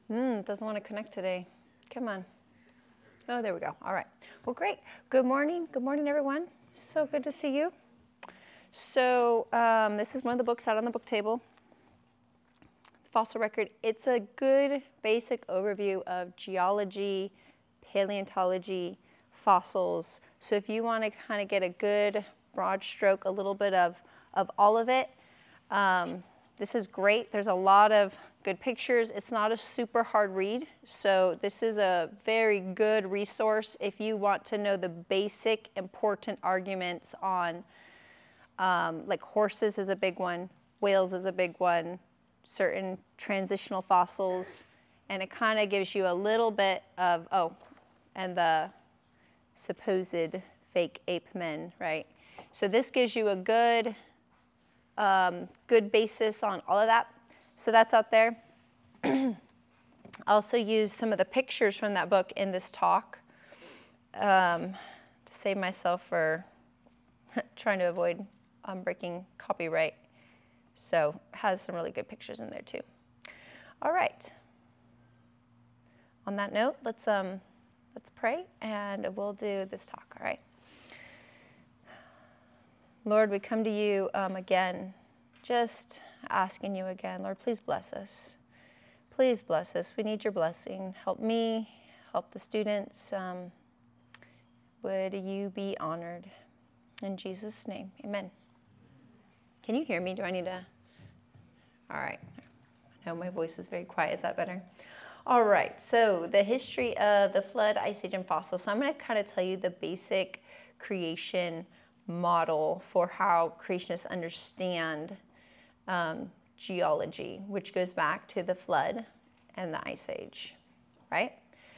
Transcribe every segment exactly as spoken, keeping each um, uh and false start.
Hmm, doesn't want to connect today. Come on. Oh, there we go. All right. Well, great. Good morning. Good morning, everyone. So good to see you. So um, this is one of the books out on the book table. Fossil Record. It's a good basic overview of geology, paleontology, fossils. So if you want to kind of get a good broad stroke, a little bit of, of all of it, um, this is great. There's a lot of good pictures. It's not a super hard read, so this is a very good resource if you want to know the basic important arguments on, um, like horses is a big one, whales is a big one, certain transitional fossils, and it kind of gives you a little bit of, oh, and the supposed fake ape men, right? So this gives you a good, um, good basis on all of that. So that's out there. I also used some of the pictures from that book in this talk um, to save myself for trying to avoid um, breaking copyright. So it has some really good pictures in there too. All right. On that note, let's um, let's pray and we'll do this talk. All right. Lord, we come to you um, again, just asking you again, Lord, please bless us. Please bless us. We need your blessing. Help me, help the students. Um, would you be honored? In Jesus' name, amen. Can you hear me? Do I need to? All right. I know my voice is very quiet. Is that better? All right. So the history of the flood, ice age, and fossils. So I'm going to kind of tell you the basic creation model for how creationists understand um, geology, which goes back to the flood and the ice age, right?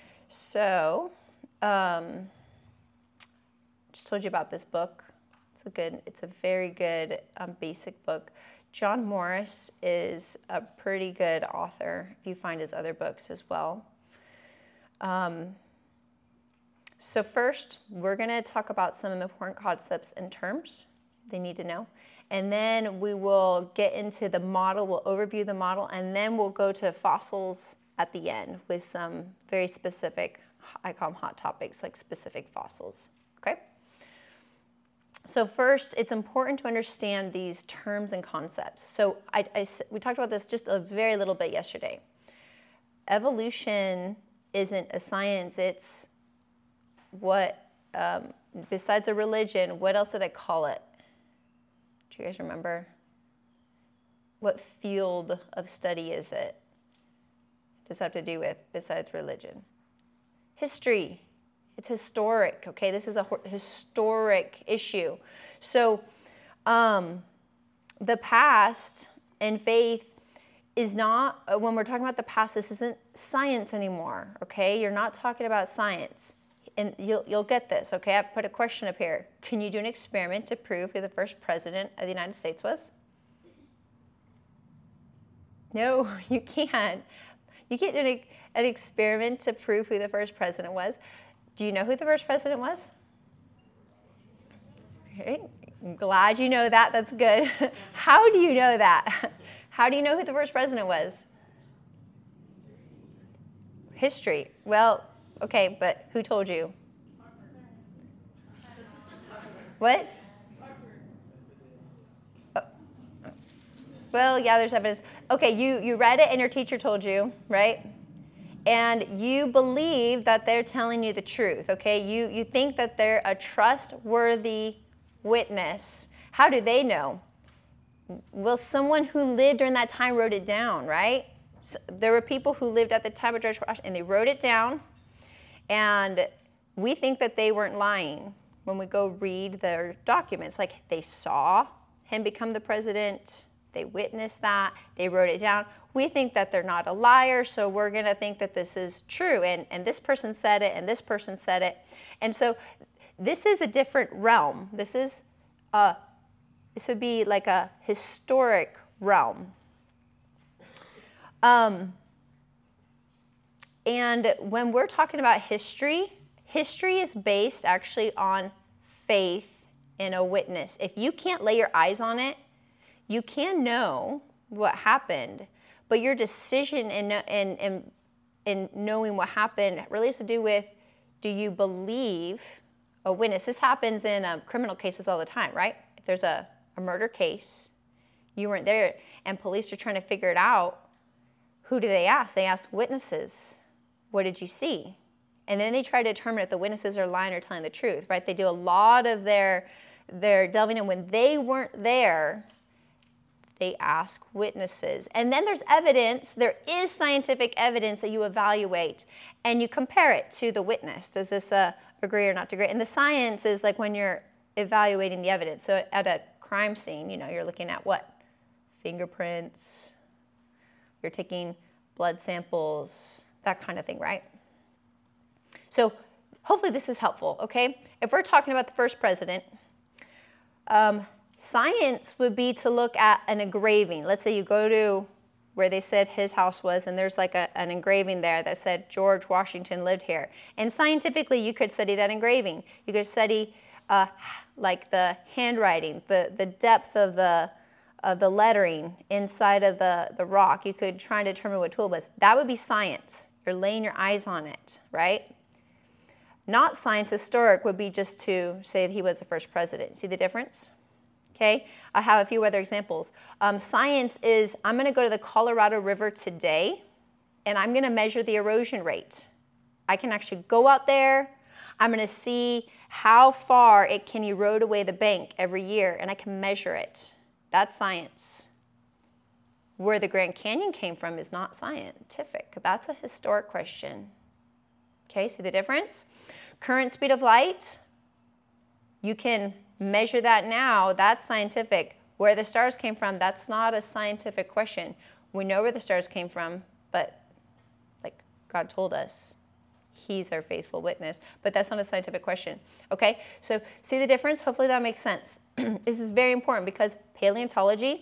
So, um, just told you about this book. It's a good, it's a very good um, basic book. John Morris is a pretty good author if you find his other books as well. Um, so first, we're going to talk about some important concepts and terms they need to know. And then we will get into the model, we'll overview the model, and then we'll go to fossils at the end with some very specific, I call them hot topics, like specific fossils, okay? So first, it's important to understand these terms and concepts. So I, I, we talked about this just a very little bit yesterday. Evolution isn't a science, it's what, um, besides a religion, what else did I call it? Do you guys remember? What field of study is it? Does it have to do with besides religion? History. It's historic, okay? This is a historic issue. So um, the past and faith is not, when we're talking about the past, this isn't science anymore, okay? You're not talking about science. And you'll, you'll get this, okay? I put a question up here. Can you do an experiment to prove who the first president of the United States was? No, you can't. You can't do an, an experiment to prove who the first president was. Do you know who the first president was? Okay. I'm glad you know that. That's good. How do you know that? How do you know who the first president was? History. Well, okay, but who told you? What? Oh. Well, yeah, there's evidence. Okay, you, you read it and your teacher told you, right? And you believe that they're telling you the truth, okay? You, you think that they're a trustworthy witness. How do they know? Well, someone who lived during that time wrote it down, right? So there were people who lived at the time of George Washington, and they wrote it down. And we think that they weren't lying when we go read their documents. Like, they saw him become the president. They witnessed that. They wrote it down. We think that they're not a liar, so we're going to think that this is true. And, and this person said it, and this person said it. And so this is a different realm. This is a, this would be like a historic realm. Um, and when we're talking about history, history is based actually on faith in a witness. If you can't lay your eyes on it, you can know what happened, but your decision in, in, in in knowing what happened really has to do with, do you believe a witness? This happens in um, criminal cases all the time, right? If there's a, a murder case, you weren't there, and police are trying to figure it out, who do they ask? They ask witnesses. What did you see? And then they try to determine if the witnesses are lying or telling the truth, right? They do a lot of their, their delving in. When they weren't there, they ask witnesses. And then there's evidence, there is scientific evidence that you evaluate, and you compare it to the witness. Does this uh, agree or not agree? And the science is like when you're evaluating the evidence. So at a crime scene, you know, you're looking at what? Fingerprints, you're taking blood samples, that kind of thing, right? So hopefully this is helpful, okay? If we're talking about the first president, um, science would be to look at an engraving. Let's say you go to where they said his house was, and there's like a, an engraving there that said George Washington lived here. And scientifically, you could study that engraving. You could study uh, like the handwriting, the, the depth of the of the lettering inside of the, the rock. You could try and determine what tool it was. That would be science. You're laying your eyes on it, right? Not science, historic would be just to say that he was the first president. See the difference? Okay, I have a few other examples. Um, science is, I'm going to go to the Colorado River today, and I'm going to measure the erosion rate. I can actually go out there. I'm going to see how far it can erode away the bank every year, and I can measure it. That's science. Where the Grand Canyon came from is not scientific. That's a historic question. Okay, see the difference? Current speed of light, you can measure that now. That's scientific. Where the stars came from, that's not a scientific question. We know where the stars came from, but like God told us, he's our faithful witness. But that's not a scientific question. Okay, so see the difference? Hopefully that makes sense. This is very important because paleontology,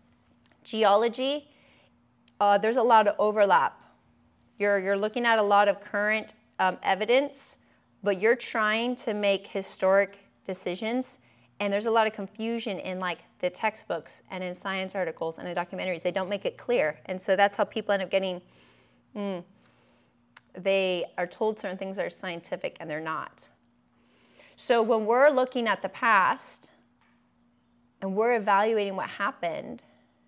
geology, uh, there's a lot of overlap. You're, you're looking at a lot of current um, evidence, but you're trying to make historic decisions, and there's a lot of confusion in like the textbooks and in science articles and in documentaries. They don't make it clear, and so that's how people end up getting, mm, they are told certain things are scientific and they're not. So when we're looking at the past and we're evaluating what happened,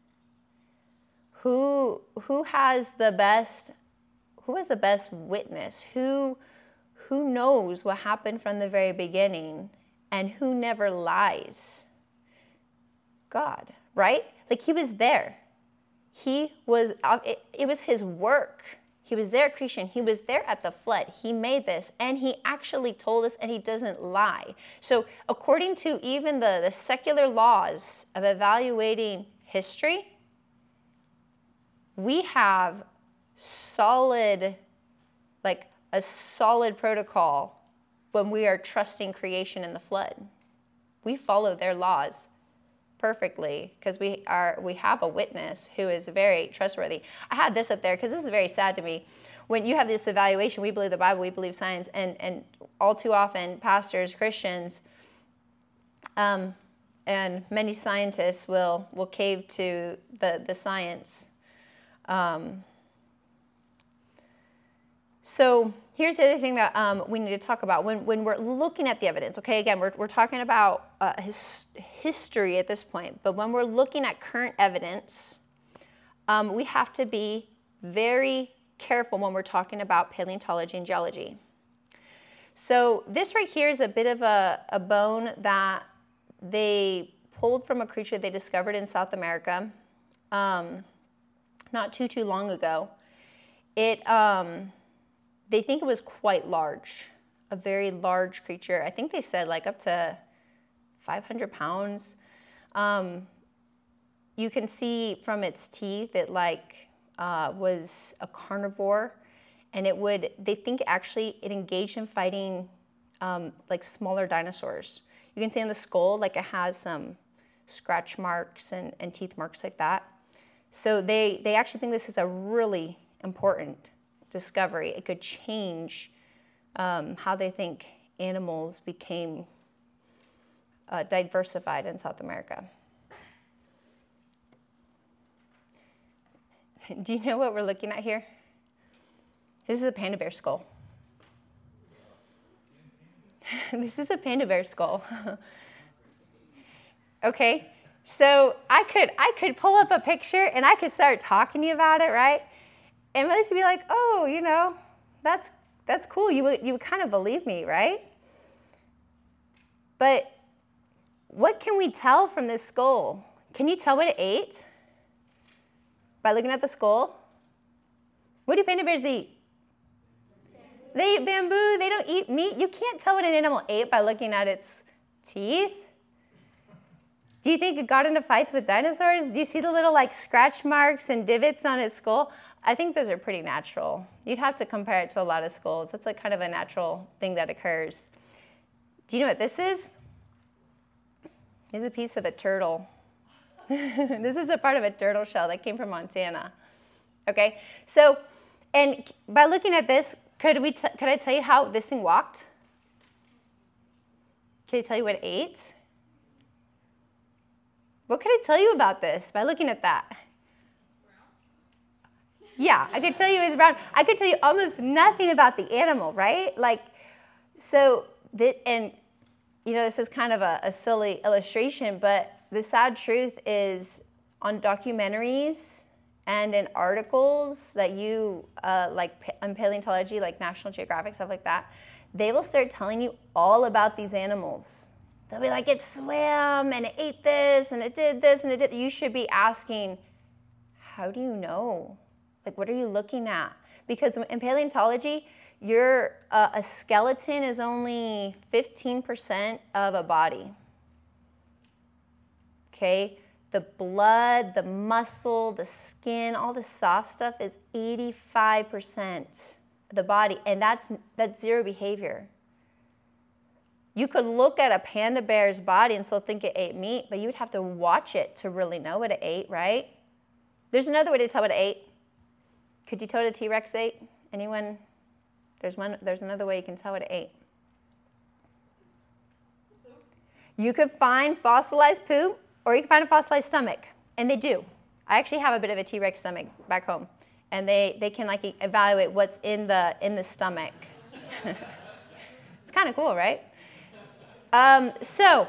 who who has the best who is the best witness? Who who knows what happened from the very beginning and who never lies? God, right? Like he was there. He was it, it was his work. He was there at creation. He was there at the flood. He made this, and he actually told us, and he doesn't lie. So according to even the, the secular laws of evaluating history, we have solid, like a solid protocol when we are trusting creation in the flood. We follow their laws perfectly because we are we have a witness who is very trustworthy. I had this up there because this is very sad to me. When you have this evaluation, we believe the Bible, we believe science, and, and all too often pastors, Christians, um, and many scientists will will cave to the, the science. Um, so here's the other thing that um, we need to talk about when, when we're looking at the evidence. Okay, again, we're, we're talking about uh, his, history at this point, but when we're looking at current evidence, um, we have to be very careful when we're talking about paleontology and geology. So this right here is a bit of a, a bone that they pulled from a creature they discovered in South America um, not too, too long ago. It... Um, They think it was quite large, a very large creature. I think they said like up to five hundred pounds. Um, you can see from its teeth it like uh, was a carnivore, and it would, they think actually it engaged in fighting um, like smaller dinosaurs. You can see on the skull like it has some scratch marks and, and teeth marks like that. So they, they actually think this is a really important discovery. It could change um, how they think animals became uh, diversified in South America. Do you know what we're looking at here? This is a panda bear skull. This is a panda bear skull. Okay, so I could I could pull up a picture and I could start talking to you about it, right? And most of you be like, oh, you know, that's that's cool. You would you would kind of believe me, right? But what can we tell from this skull? Can you tell what it ate by looking at the skull? What do panda bears eat? They eat bamboo. They don't eat meat. You can't tell what an animal ate by looking at its teeth. Do you think it got into fights with dinosaurs? Do you see the little like scratch marks and divots on its skull? I think those are pretty natural. You'd have to compare it to a lot of skulls. That's like kind of a natural thing that occurs. Do you know what this is? This is a piece of a turtle. This is a part of a turtle shell that came from Montana. Okay, so, and by looking at this, could we? T- could I tell you how this thing walked? Can I tell you what it ate? What could I tell you about this by looking at that? Yeah, I could tell you it was brown. I could tell you almost nothing about the animal, right? Like, so, that, and, you know, this is kind of a, a silly illustration, but the sad truth is on documentaries and in articles that you, uh, like on paleontology, like National Geographic, stuff like that, they will start telling you all about these animals. They'll be like, it swam, and it ate this, and it did this, and it did. You should be asking, how do you know? Like, what are you looking at? Because in paleontology, your uh, a skeleton is only fifteen percent of a body. Okay? The blood, the muscle, the skin, all the soft stuff is eighty-five percent of the body, and that's that's zero behavior. You could look at a panda bear's body and still think it ate meat, but you would have to watch it to really know what it ate, right? There's another way to tell what it ate. Could you tell what a T-Rex ate? Anyone? There's one. There's another way you can tell what it ate. You could find fossilized poop, or you can find a fossilized stomach, and they do. I actually have a bit of a T-Rex stomach back home, and they, they can like evaluate what's in the in the stomach. It's kind of cool, right? Um, so,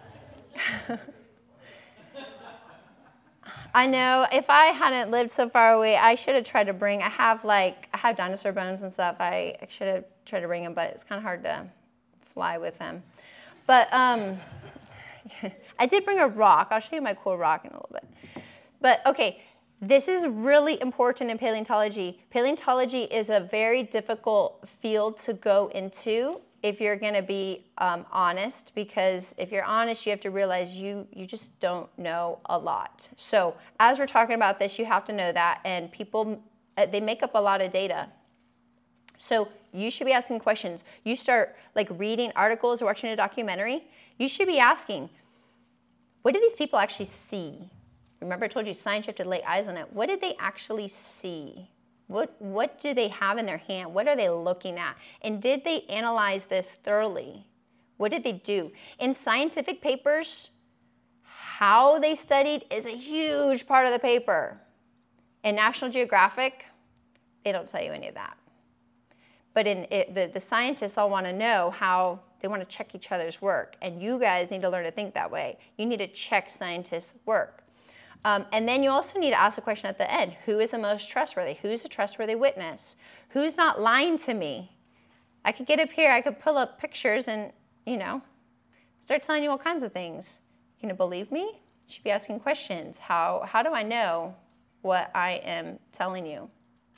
I know if I hadn't lived so far away, I should have tried to bring, I have like, I have dinosaur bones and stuff. I, I should have tried to bring them, but it's kind of hard to fly with them. But um, I did bring a rock. I'll show you my cool rock in a little bit. But okay, this is really important in paleontology. Paleontology is a very difficult field to go into if you're going to be um, honest, because if you're honest, you have to realize you you just don't know a lot. So as we're talking about this, you have to know that, and people, uh, they make up a lot of data. So you should be asking questions. You start like reading articles or watching a documentary, you should be asking, what did these people actually see? Remember I told you science, you have to lay eyes on it. What did they actually see? What, what do they have in their hand? What are they looking at? And did they analyze this thoroughly? What did they do? In scientific papers, how they studied is a huge part of the paper. In National Geographic, they don't tell you any of that. But in it, the, the scientists all want to know how, they want to check each other's work. And you guys need to learn to think that way. You need to check scientists' work. Um, and then you also need to ask a question at the end. Who is the most trustworthy? Who's a trustworthy witness? Who's not lying to me? I could get up here, I could pull up pictures and, you know, start telling you all kinds of things. You gonna believe me? You should be asking questions. How, how do I know what I am telling you?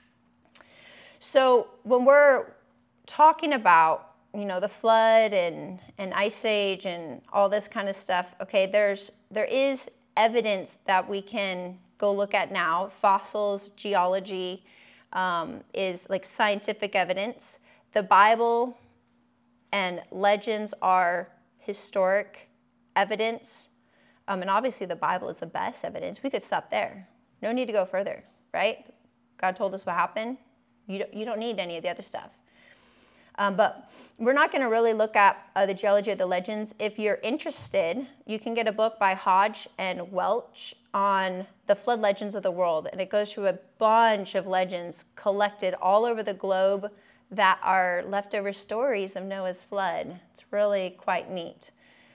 So when we're talking about, you know, the flood and, and ice age and all this kind of stuff, okay, there's, there is evidence that we can go look at now. Fossils, geology um, is like scientific evidence. The Bible and legends are historic evidence. Um, and obviously the Bible is the best evidence. We could stop there. No need to go further, right? God told us what happened. You don't, you don't need any of the other stuff. Um, but we're not going to really look at uh, the geology of the legends. If you're interested, you can get a book by Hodge and Welch on the flood legends of the world. And it goes through a bunch of legends collected all over the globe that are leftover stories of Noah's flood. It's really quite neat.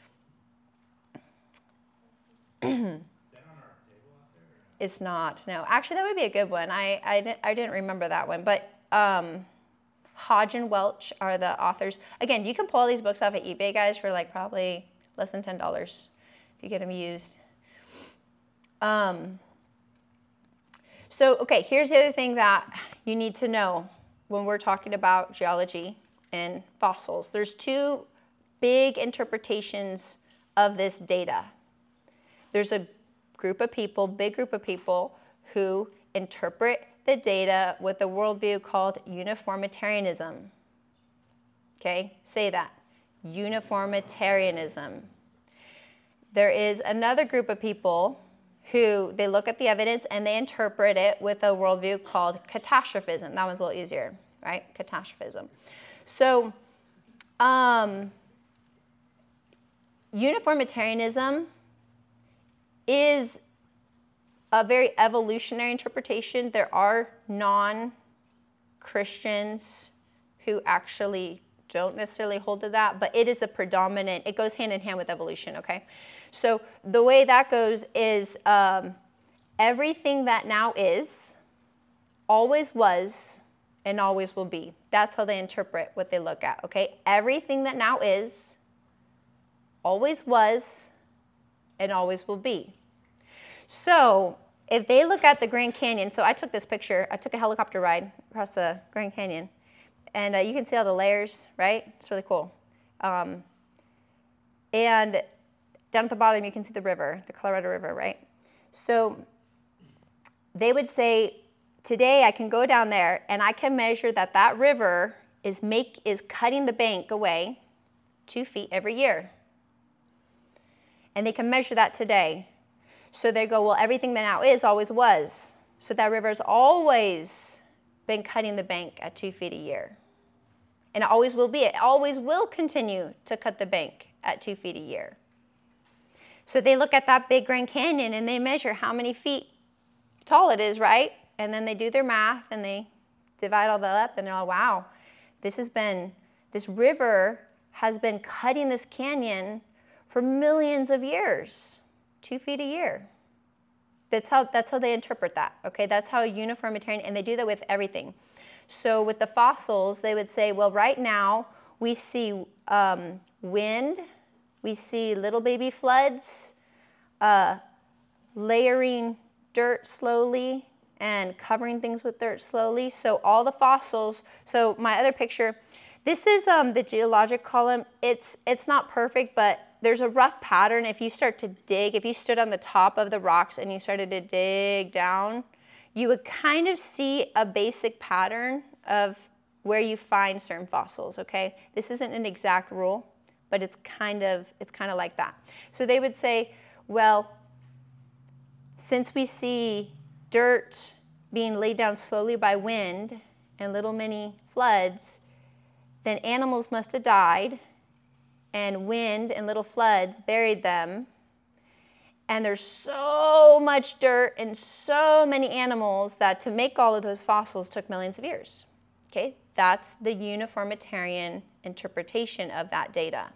It's not, no. Actually, that would be a good one. I, I, didn't, I didn't remember that one. But um, Hodge and Welch are the authors. Again, you can pull these books off of eBay, guys, for like probably less than ten dollars if you get them used. Um, so, okay, here's the other thing that you need to know when we're talking about geology and fossils. There's two big interpretations of this data. There's a group of people, big group of people, who interpret the data with a worldview called uniformitarianism. Okay, say that. Uniformitarianism. There is another group of people who they look at the evidence and they interpret it with a worldview called catastrophism. That one's a little easier, right? Catastrophism. So, um, uniformitarianism is a very evolutionary interpretation. There are non-Christians who actually don't necessarily hold to that, but it is a predominant, it goes hand in hand with evolution, okay? So the way that goes is um, everything that now is, always was, and always will be. That's how they interpret what they look at, okay? Everything that now is, always was, and always will be. So if they look at the Grand Canyon, so I took this picture, I took a helicopter ride across the Grand Canyon, and uh, you can see all the layers, right? It's really cool. Um, and down at the bottom, you can see the river, the Colorado River, right? So they would say, today I can go down there and I can measure that that river is make is cutting the bank away two feet every year. And they can measure that today. So they go, well, everything that now is always was. So that river's always been cutting the bank at two feet a year. And it always will be. It always will continue to cut the bank at two feet a year. So they look at that big Grand Canyon and they measure how many feet tall it is, right? And then they do their math and they divide all that up and they're like, wow, this has been, this river has been cutting this canyon for millions of years, two feet a year. That's how, that's how they interpret that, okay? That's how uniformitarian, and they do that with everything. So with the fossils, they would say, well, right now we see um, wind, we see little baby floods, uh, layering dirt slowly and covering things with dirt slowly. So all the fossils, so my other picture, this is um, the geologic column. It's, it's not perfect, but there's a rough pattern. If you start to dig, if you stood on the top of the rocks and you started to dig down, you would kind of see a basic pattern of where you find certain fossils, okay? This isn't an exact rule, but it's kind of, it's kind of like that. So they would say, well, since we see dirt being laid down slowly by wind and little mini floods, then animals must have died, and wind and little floods buried them. And there's so much dirt and so many animals that to make all of those fossils took millions of years. Okay, that's the uniformitarian interpretation of that data.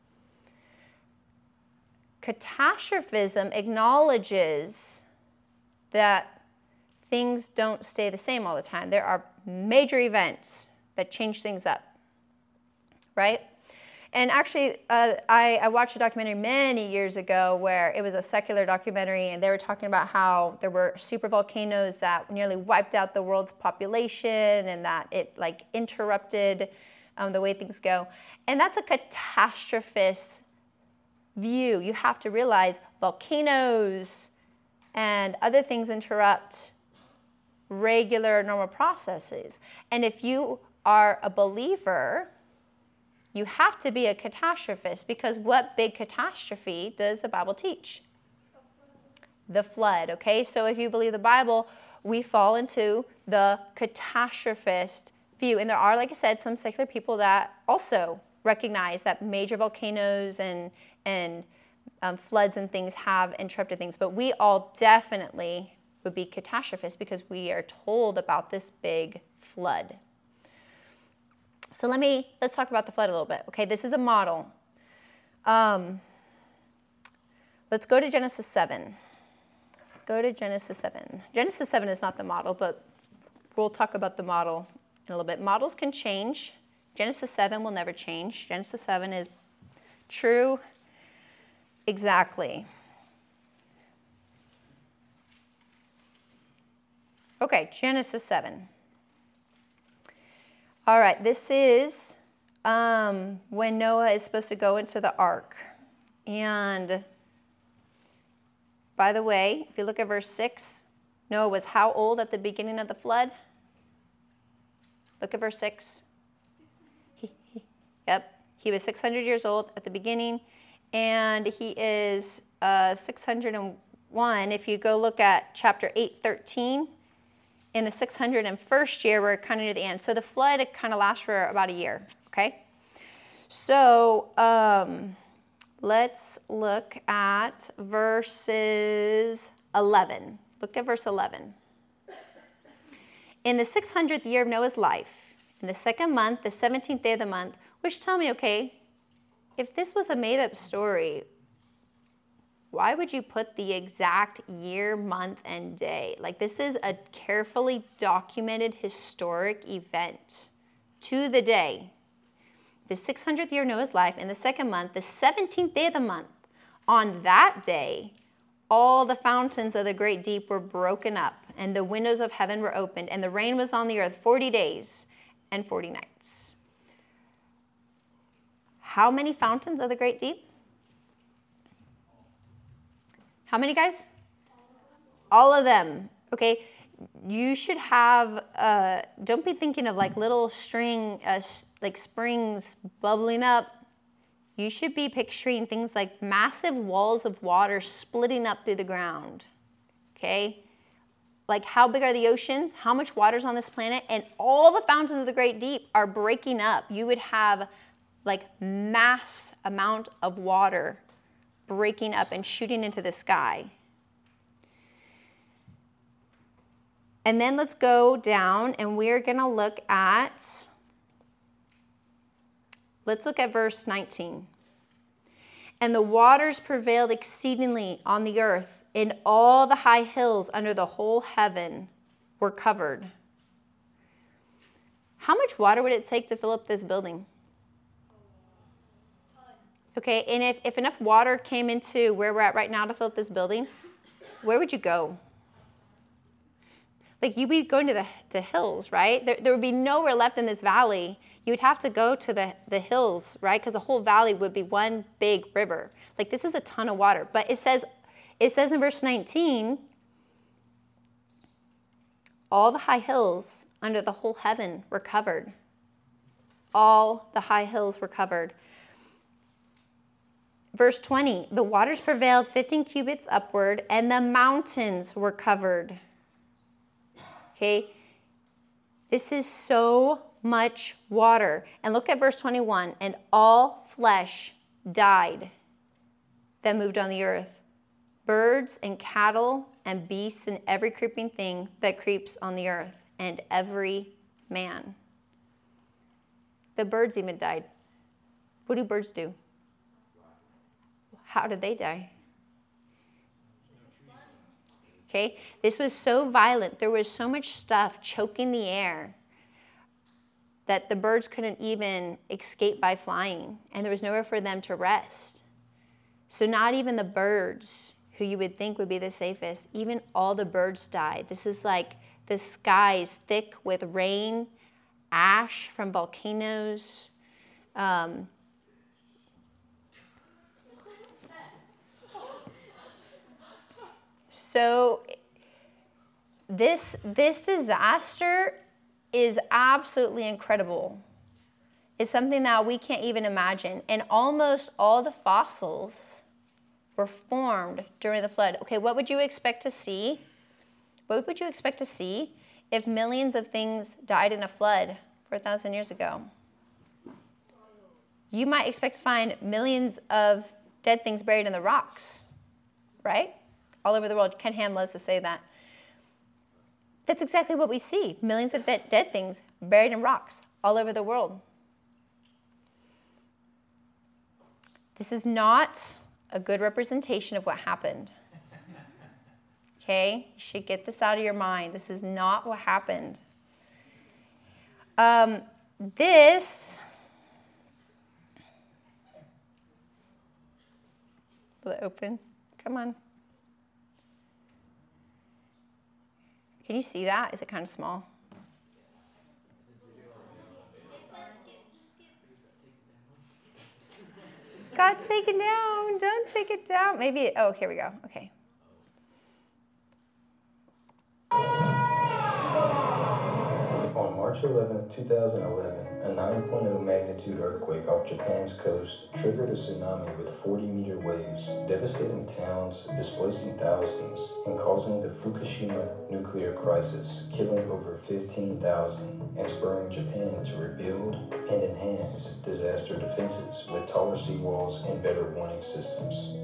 Catastrophism acknowledges that things don't stay the same all the time. There are major events that change things up, right? And actually, uh, I, I watched a documentary many years ago where it was a secular documentary, and they were talking about how there were supervolcanoes that nearly wiped out the world's population, and that it like interrupted um, the way things go. And that's a catastrophist view. You have to realize volcanoes and other things interrupt regular, normal processes. And if you are a believer, you have to be a catastrophist, because what big catastrophe does the Bible teach? The flood, okay? So if you believe the Bible, we fall into the catastrophist few, and there are, like I said, some secular people that also recognize that major volcanoes and, and um, floods and things have interrupted things. But we all definitely would be catastrophists because we are told about this big flood. So let me, let's talk about the flood a little bit. Okay, this is a model. Um, let's go to Genesis seven. Let's go to Genesis seven. Genesis seven is not the model, but we'll talk about the model in a little bit. Models can change. Genesis seven will never change. Genesis seven is true exactly. Okay, Genesis seven. All right, this is um, when Noah is supposed to go into the ark. And by the way, if you look at verse six, Noah was how old at the beginning of the flood? Look at verse six. He, he, yep, he was six hundred years old at the beginning, and he is uh, six hundred one. If you go look at chapter eight thirteen, in the six hundred first year, we're kind of near the end. So the flood kind of lasts for about a year, okay? So um, let's look at verses eleven. Look at verse eleven. In the six hundredth year of Noah's life, in the second month, the seventeenth day of the month, which tell me, okay, if this was a made-up story, why would you put the exact year, month, and day? Like, this is a carefully documented historic event to the day. The six hundredth year of Noah's life, in the second month, the seventeenth day of the month, on that day, all the fountains of the great deep were broken up, and the windows of heaven were opened, and the rain was on the earth forty days and forty nights. How many fountains of the great deep? How many, guys? All of them. Okay, you should have, uh, don't be thinking of like little string, uh, like springs bubbling up. You should be picturing things like massive walls of water splitting up through the ground. Okay? Like, how big are the oceans? How much water's on this planet? And all the fountains of the great deep are breaking up. You would have like mass amount of water breaking up and shooting into the sky. And then let's go down and we're going to look at, let's look at verse nineteen. And the waters prevailed exceedingly on the earth, and all the high hills under the whole heaven were covered. How much water would it take to fill up this building? Okay, and if, if enough water came into where we're at right now to fill up this building, where would you go? Like, you'd be going to the, the hills, right? There, there would be nowhere left in this valley. You would have to go to the, the hills, right? Because the whole valley would be one big river. Like, this is a ton of water. But it says, it says in verse nineteen, all the high hills under the whole heaven were covered. All the high hills were covered. Verse twenty, the waters prevailed fifteen cubits upward, and the mountains were covered. Okay, this is so much water. And look at verse twenty-one, and all flesh died that moved on the earth, birds and cattle and beasts and every creeping thing that creeps on the earth, and every man. The birds even died. What do birds do? How did they die? Okay, this was so violent. There was so much stuff choking the air that the birds couldn't even escape by flying, and there was nowhere for them to rest. So not even the birds, who you would think would be the safest, even all the birds died. This is like the skies thick with rain, ash from volcanoes. Um, So this, this disaster is absolutely incredible. It's something that we can't even imagine. And almost all the fossils were formed during the flood. Okay, what would you expect to see? What would you expect to see if millions of things died in a flood? four thousand years ago. You might expect to find millions of dead things buried in the rocks, right? All over the world. Ken Ham loves to say that. That's exactly what we see. Millions of dead, dead things buried in rocks all over the world. This is not a good representation of what happened. Okay? You should get this out of your mind. This is not what happened. Um, this... Will it open? Come on. Can you see that? Is it kind of small? God, take it down. Don't take it down. Maybe, oh, here we go. Okay. On March eleventh, two thousand eleven, a nine point oh magnitude earthquake off Japan's coast triggered a tsunami with forty meter waves, devastating towns, displacing thousands, and causing the Fukushima nuclear crisis, killing over fifteen thousand, and spurring Japan to rebuild and enhance disaster defenses with taller seawalls and better warning systems.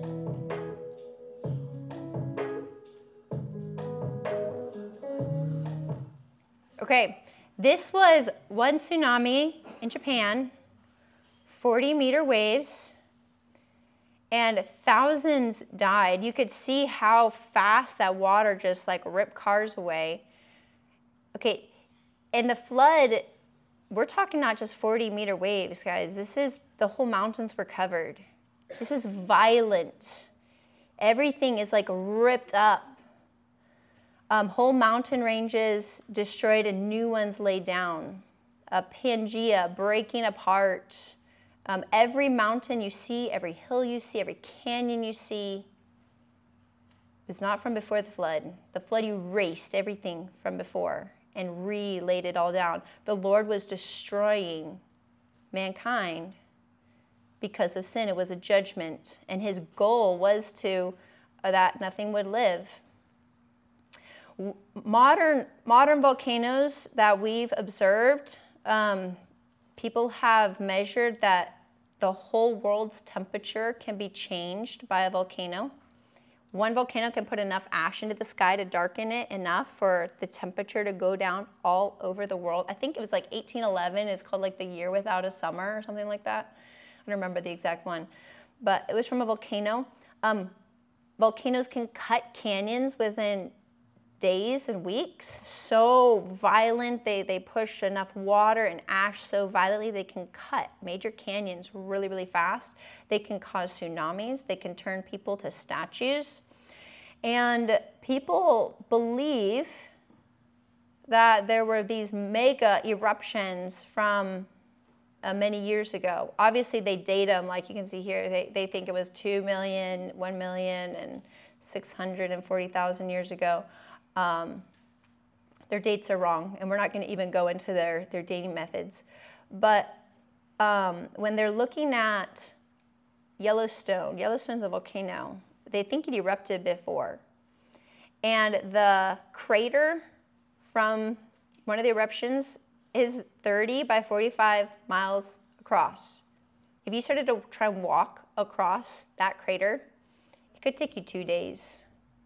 Okay, this was one tsunami in Japan, forty meter waves, and thousands died. You could see how fast that water just like ripped cars away. Okay, and the flood, we're talking not just forty meter waves, guys. This is, the whole mountains were covered. This is violent. Everything is like ripped up. Um, whole mountain ranges destroyed and new ones laid down. Uh, Pangea breaking apart. Um, every mountain you see, every hill you see, every canyon you see was not from before the flood. The flood erased everything from before and re-laid it all down. The Lord was destroying mankind because of sin. It was a judgment, and his goal was to uh, that nothing would live. Modern, modern volcanoes that we've observed, um, people have measured that the whole world's temperature can be changed by a volcano. One volcano can put enough ash into the sky to darken it enough for the temperature to go down all over the world. I think it was like eighteen eleven. It's called like the year without a summer or something like that. I don't remember the exact one. But it was from a volcano. Um, volcanoes can cut canyons within days and weeks. So violent, they, they push enough water and ash so violently they can cut major canyons really, really fast. They can cause tsunamis. They can turn people to statues. And people believe that there were these mega eruptions from uh, many years ago. Obviously, they date them, like you can see here. They, they think it was two million, one million, and six hundred forty thousand years ago. Um, their dates are wrong, and we're not going to even go into their, their dating methods. But um, when they're looking at Yellowstone, Yellowstone's a volcano, they think it erupted before. And the crater from one of the eruptions is thirty by forty-five miles across. If you started to try and walk across that crater, it could take you two days.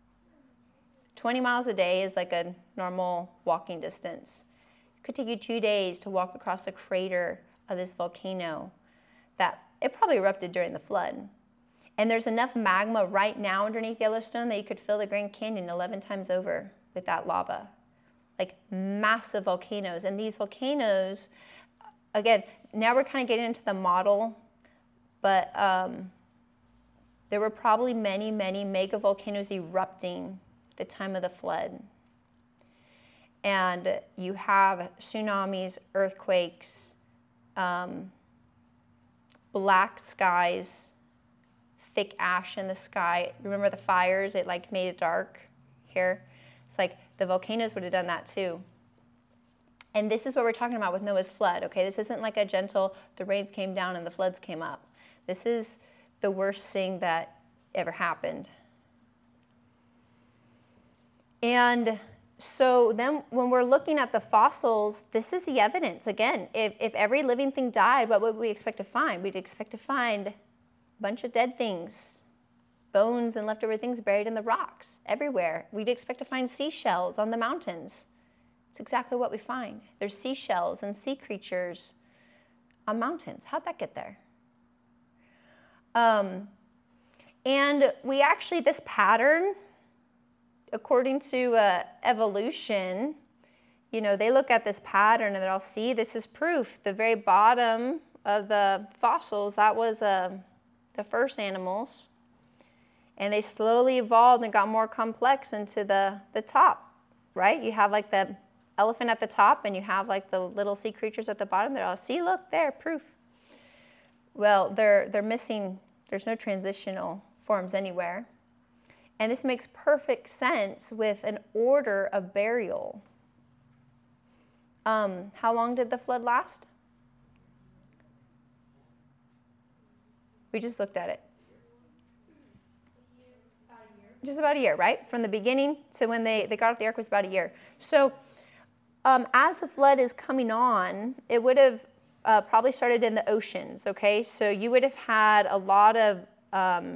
twenty miles a day is like a normal walking distance. It could take you two days to walk across the crater of this volcano that it probably erupted during the flood. And there's enough magma right now underneath Yellowstone that you could fill the Grand Canyon eleven times over with that lava. Like massive volcanoes. And these volcanoes, again, now we're kind of getting into the model, but um, there were probably many, many mega volcanoes erupting the time of the flood. And you have tsunamis, earthquakes, um, black skies, thick ash in the sky. Remember the fires? It like made it dark here. It's like the volcanoes would have done that too. And this is what we're talking about with Noah's flood, okay? This isn't like a gentle, the rains came down and the floods came up. This is the worst thing that ever happened. And so then when we're looking at the fossils, this is the evidence. Again, if, if every living thing died, what would we expect to find? We'd expect to find a bunch of dead things, bones and leftover things buried in the rocks everywhere. We'd expect to find seashells on the mountains. It's exactly what we find. There's seashells and sea creatures on mountains. How'd that get there? Um, and we actually, this pattern, according to uh, evolution, you know, they look at this pattern and they'll see this is proof. The very bottom of the fossils, that was uh, the first animals. And they slowly evolved and got more complex into the, the top, right? You have like the elephant at the top and you have like the little sea creatures at the bottom. They're all, see, look, there, proof. Well, they're, they're missing, there's no transitional forms anywhere. And this makes perfect sense with an order of burial. Um, how long did the flood last? We just looked at it. Just about a year, right? From the beginning to when they, they got off the ark was about a year. So um, as the flood is coming on, it would have uh, probably started in the oceans, okay? So you would have had a lot of um,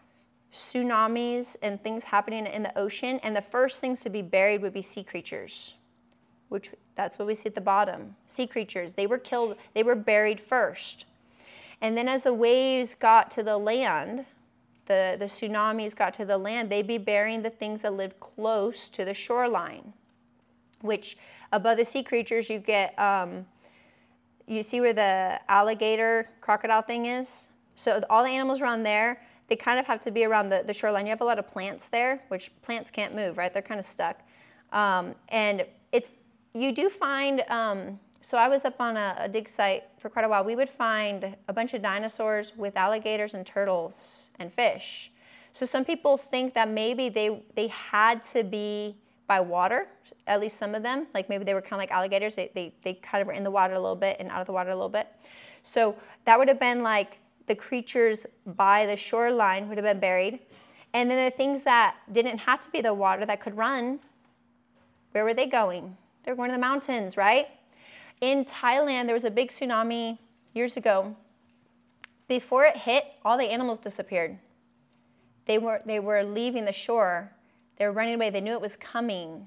tsunamis and things happening in the ocean, and the first things to be buried would be sea creatures, which that's what we see at the bottom. Sea creatures, they were killed, they were buried first. And then as the waves got to the land, the, the tsunamis got to the land, they'd be burying the things that lived close to the shoreline, which above the sea creatures you get, um, you see where the alligator crocodile thing is? So all the animals around there, they kind of have to be around the, the shoreline. You have a lot of plants there, which plants can't move, right? They're kind of stuck. Um, and it's you do find, um, so I was up on a, a dig site for quite a while. We would find a bunch of dinosaurs with alligators and turtles and fish. So some people think that maybe they, they had to be by water, at least some of them. Like maybe they were kind of like alligators. They, they, they kind of were in the water a little bit and out of the water a little bit. So that would have been like the creatures by the shoreline would have been buried. And then the things that didn't have to be the water that could run, where were they going? They were going to the mountains, right? In Thailand, there was a big tsunami years ago. Before it hit, all the animals disappeared. They were, they were leaving the shore. They were running away. They knew it was coming.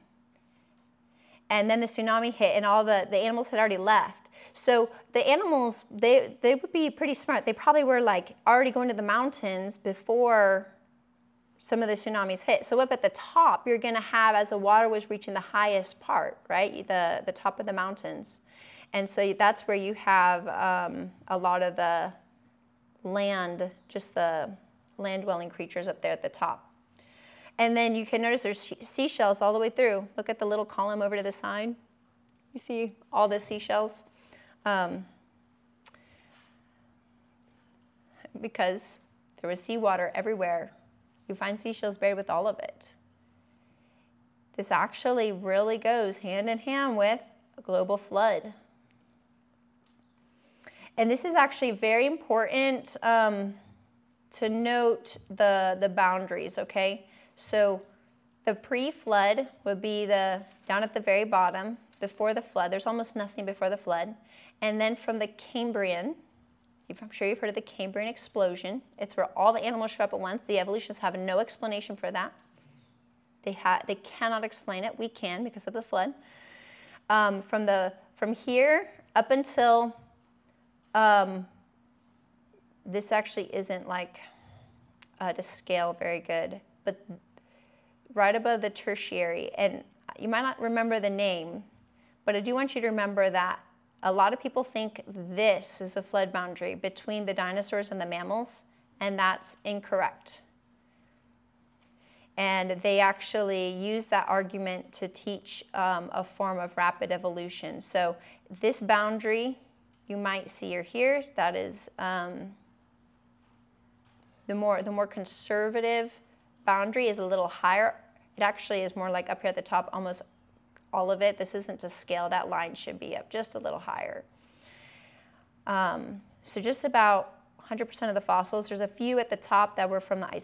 And then the tsunami hit, and all the, the animals had already left. So the animals, they, they would be pretty smart. They probably were like already going to the mountains before some of the tsunamis hit. So up at the top, you're going to have, as the water was reaching the highest part, right, the, the top of the mountains. And so that's where you have um, a lot of the land, just the land-dwelling creatures up there at the top. And then you can notice there's seashells all the way through. Look at the little column over to the side. You see all the seashells? Um, because there was seawater everywhere. You find seashells buried with all of it. This actually really goes hand in hand with a global flood. And this is actually very important um, to note the, the boundaries, okay? So the pre-flood would be the down at the very bottom, before the flood. There's almost nothing before the flood. And then from the Cambrian, I'm sure you've heard of the Cambrian explosion. It's where all the animals show up at once. The evolutionists have no explanation for that. They, ha they cannot explain it. We can because of the flood. Um, from, the, from here up until, um, this actually isn't like uh, to scale very good, but right above the tertiary, and you might not remember the name, but I do want you to remember that a lot of people think this is a flood boundary between the dinosaurs and the mammals, and that's incorrect. And they actually use that argument to teach um, a form of rapid evolution. So this boundary you might see or hear, that is um, the more, the more conservative boundary is a little higher. It actually is more like up here at the top, almost all of it. This isn't to scale. That line should be up just a little higher. Um, so just about one hundred percent of the fossils. There's a few at the top that were from the Ice Age, which we'll talk about here in a second.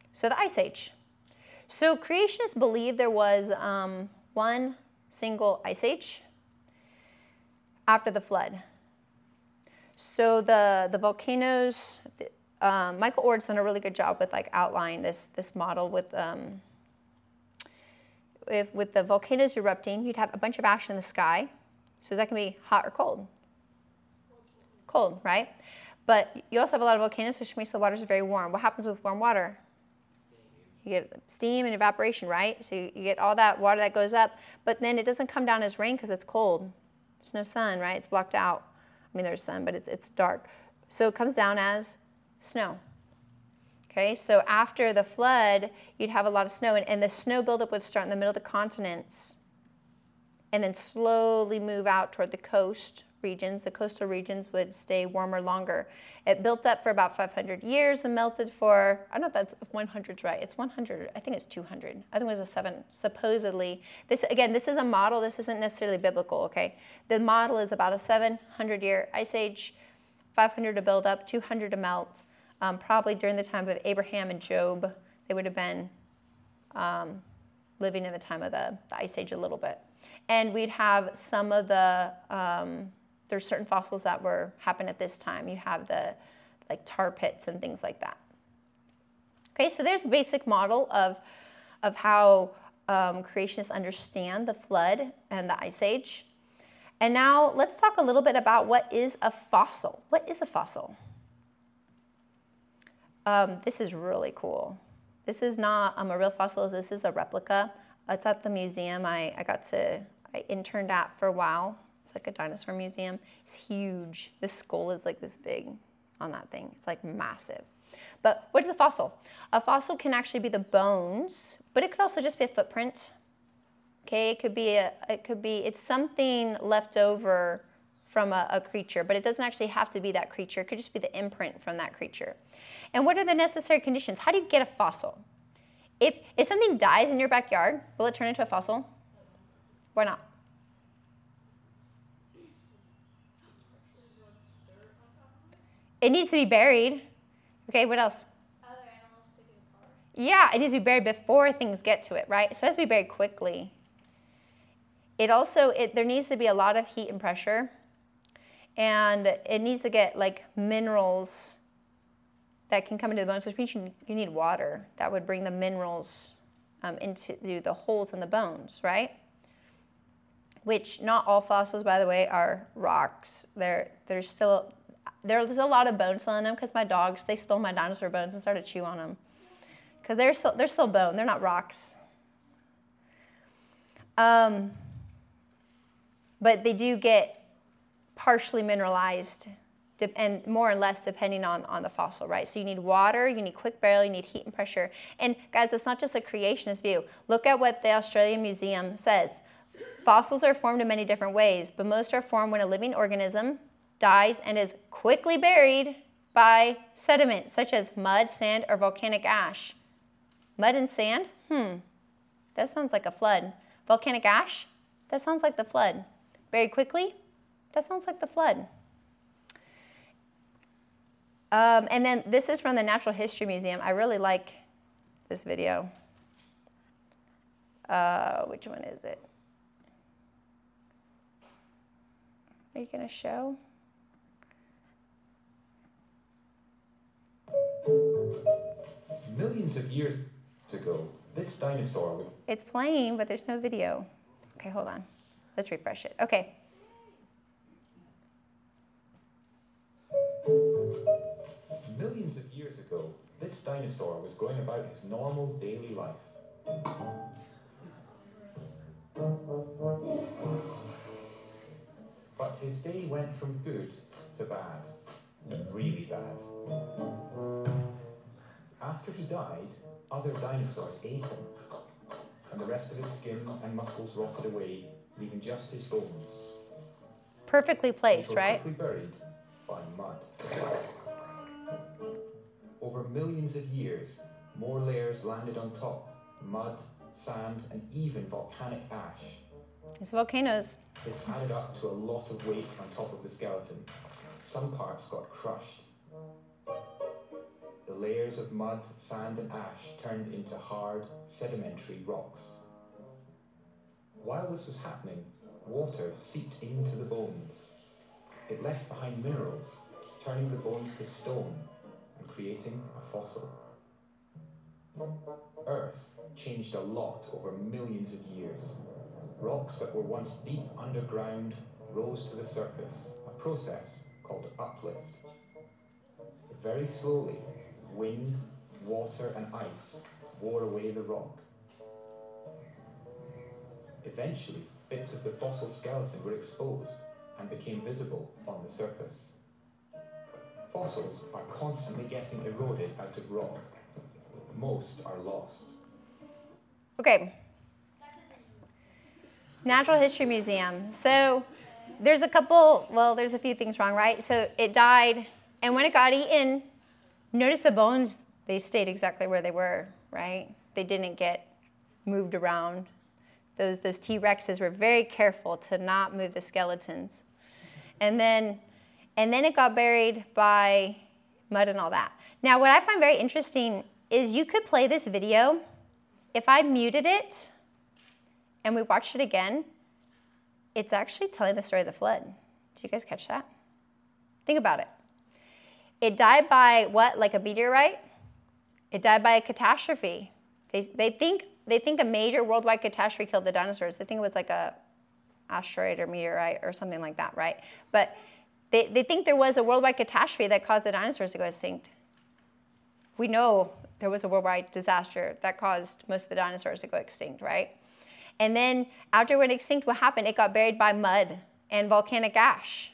So the Ice Age. So creationists believe there was um, one single ice age after the flood. So the, the volcanoes, um, Michael Ord's done a really good job with like outlining this, this model with, um, if, with the volcanoes erupting, you'd have a bunch of ash in the sky. So that can be hot or cold. Cold, right? But you also have a lot of volcanoes, which means the water is very warm. What happens with warm water? You get steam and evaporation, right? So you, you get all that water that goes up, but then it doesn't come down as rain because it's cold. There's no sun, right? It's blocked out. I mean, there's sun, but it's, it's dark. So it comes down as snow. Okay, so after the flood, you'd have a lot of snow, and, and the snow buildup would start in the middle of the continents and then slowly move out toward the coast regions. The coastal regions would stay warmer longer. It built up for about five hundred years and melted for, I don't know if that's if one hundred's right. It's one hundred, I think it's two hundred. I think it was a seven, supposedly. This, again, this is a model. This isn't necessarily biblical, okay? The model is about a seven hundred year ice age, five hundred to build up, two hundred to melt. Um, probably during the time of Abraham and Job, they would have been um, living in the time of the, the ice age a little bit. And we'd have some of the, um, there's certain fossils that were happen at this time. You have the like tar pits and things like that. Okay, so there's the basic model of, of how um, creationists understand the flood and the ice age. And now let's talk a little bit about what is a fossil. What is a fossil? Um, this is really cool. This is not um, a real fossil. This is a replica. It's at the museum I, I got to, I interned at for a while. It's like a dinosaur museum. It's huge. This skull is like this big on that thing. It's like massive. But what is a fossil? A fossil can actually be the bones, but it could also just be a footprint. Okay, it could be a, it could be, it's something left over from a, a creature, but it doesn't actually have to be that creature. It could just be the imprint from that creature. And what are the necessary conditions? How do you get a fossil? If, if something dies in your backyard, will it turn into a fossil or not? It needs to be buried. Okay, what else? Other animals pick it apart. Yeah, it needs to be buried before things get to it, right? So it has to be buried quickly. It also, it, there needs to be a lot of heat and pressure. And it needs to get like minerals that can come into the bones, which means you, you need water. That would bring the minerals um, into the holes in the bones, right? Which not all fossils, by the way, are rocks. They're, there's still, there's a lot of bone still in them because my dogs, they stole my dinosaur bones and started chewing on them. Because they're still, they're still bone, they're not rocks. Um, but they do get partially mineralized, and more or less depending on, on the fossil, right? So you need water, you need quick burial, you need heat and pressure. And guys, it's not just a creationist view. Look at what the Australian Museum says. Fossils are formed in many different ways, but most are formed when a living organism dies and is quickly buried by sediment, such as mud, sand, or volcanic ash. Mud and sand? Hmm, that sounds like a flood. Volcanic ash? That sounds like the flood. Buried quickly? That sounds like the flood. Um, and then this is from the Natural History Museum. I really like this video. Uh, which one is it? Are you going to show? Millions of years ago, this dinosaur... It's playing, but there's no video. Okay, hold on. Let's refresh it. Okay. Millions of years ago, this dinosaur was going about his normal daily life. But his day went from good to bad, really bad. After he died, other dinosaurs ate him, and the rest of his skin and muscles rotted away, leaving just his bones. Perfectly placed, right? Quickly buried by mud. Over millions of years, more layers landed on top. Mud, sand, and even volcanic ash. It's volcanoes. This added up to a lot of weight on top of the skeleton. Some parts got crushed. The layers of mud, sand and ash turned into hard, sedimentary rocks. While this was happening, water seeped into the bones. It left behind minerals, turning the bones to stone and creating a fossil. Earth changed a lot over millions of years. Rocks that were once deep underground rose to the surface, a process called uplift. Very slowly, wind, water and ice wore away the rock. Eventually, bits of the fossil skeleton were exposed and became visible on the surface. Fossils are constantly getting eroded out of rock. Most are lost. Okay. Natural History Museum. So there's a couple, well, there's a few things wrong, right? So it died, and when it got eaten, notice the bones, they stayed exactly where they were, right? They didn't get moved around. Those, those T-Rexes were very careful to not move the skeletons. And then, and then it got buried by mud and all that. Now, what I find very interesting is you could play this video. If I muted it and we watched it again, it's actually telling the story of the flood. Did you guys catch that? Think about it. It died by what, like a meteorite? It died by a catastrophe. They, they, think, they think a major worldwide catastrophe killed the dinosaurs. They think it was like a asteroid or meteorite or something like that, right? But they, they think there was a worldwide catastrophe that caused the dinosaurs to go extinct. We know there was a worldwide disaster that caused most of the dinosaurs to go extinct, right? And then after it went extinct, what happened? It got buried by mud and volcanic ash.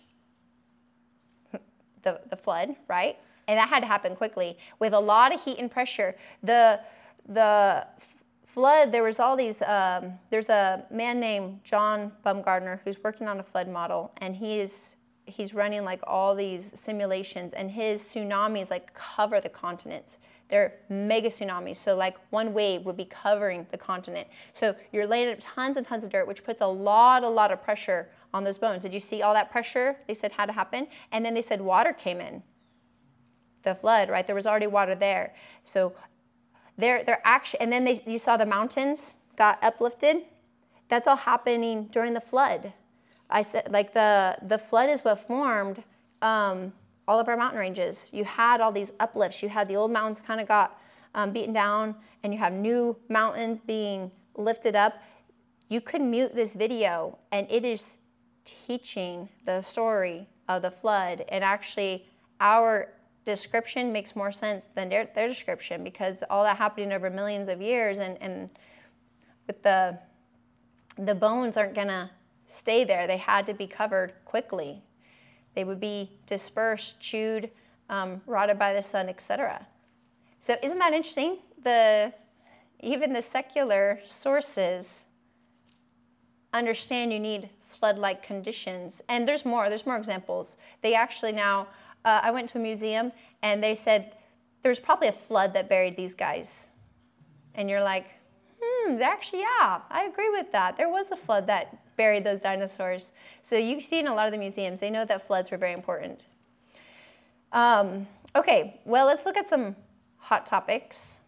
The, the flood, right? And that had to happen quickly with a lot of heat and pressure. The, the flood, there was all these, um, there's a man named John Baumgartner who's working on a flood model, and he's, he's running like all these simulations, and his tsunamis like cover the continents. They're mega tsunamis, so like one wave would be covering the continent. So you're laying up tons and tons of dirt, which puts a lot, a lot of pressure on those bones. Did you see all that pressure? They said had to happen. And then they said water came in. The flood, right? There was already water there. So they're, they're actually, and then they, you saw the mountains got uplifted. That's all happening during the flood. I said, like the, the flood is what formed um, all of our mountain ranges. You had all these uplifts. You had the old mountains kind of got um, beaten down, and you have new mountains being lifted up. You could mute this video, and it is teaching the story of the flood. And actually, our description makes more sense than their, their description, because all that happening over millions of years, and, and with the, the bones aren't going to stay there. They had to be covered quickly. They would be dispersed, chewed, um, rotted by the sun, et cetera. So isn't that interesting? The, even the secular sources understand you need flood-like conditions. And there's more, there's more examples. They actually now, uh, I went to a museum and they said, there's probably a flood that buried these guys. And you're like, hmm, actually, yeah, I agree with that. There was a flood that buried those dinosaurs. So you see in a lot of the museums, they know that floods were very important. Um, okay, well, let's look at some hot topics.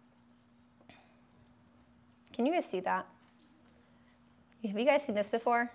Can you guys see that? Have you guys seen this before?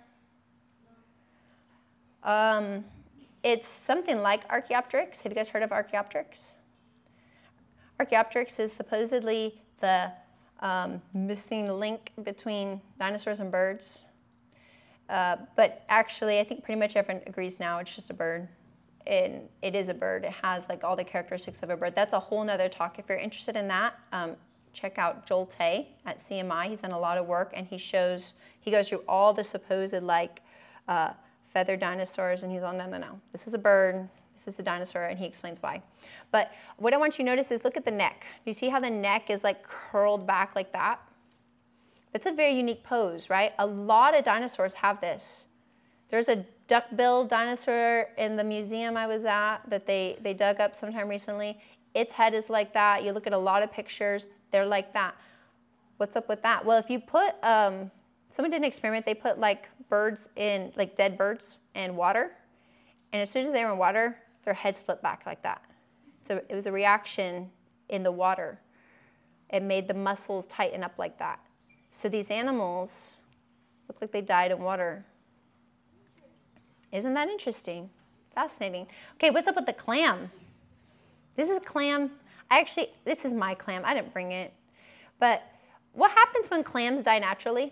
Um, it's something like Archaeopteryx. Have you guys heard of Archaeopteryx? Archaeopteryx is supposedly the um, missing link between dinosaurs and birds. Uh, but actually, I think pretty much everyone agrees now it's just a bird. And it is a bird. It has like all the characteristics of a bird. That's a whole nother talk. If you're interested in that, um, check out Joel Tay at C M I. He's done a lot of work, and he shows, he goes through all the supposed like uh, feathered dinosaurs, and he's all, no, no, no. This is a bird. This is a dinosaur, and he explains why. But what I want you to notice is look at the neck. Do you see how the neck is like curled back like that? That's a very unique pose, right? A lot of dinosaurs have this. There's a duck-billed dinosaur in the museum I was at that they, they dug up sometime recently. Its head is like that. You look at a lot of pictures, they're like that. What's up with that? Well, if you put, um, someone did an experiment, they put like birds in, like dead birds in water, and as soon as they were in water, their heads flipped back like that. So it was a reaction in the water. It made the muscles tighten up like that. So these animals look like they died in water. Isn't that interesting? Fascinating. Okay, what's up with the clam? This is clam. I actually, this is my clam. I didn't bring it. But what happens when clams die naturally?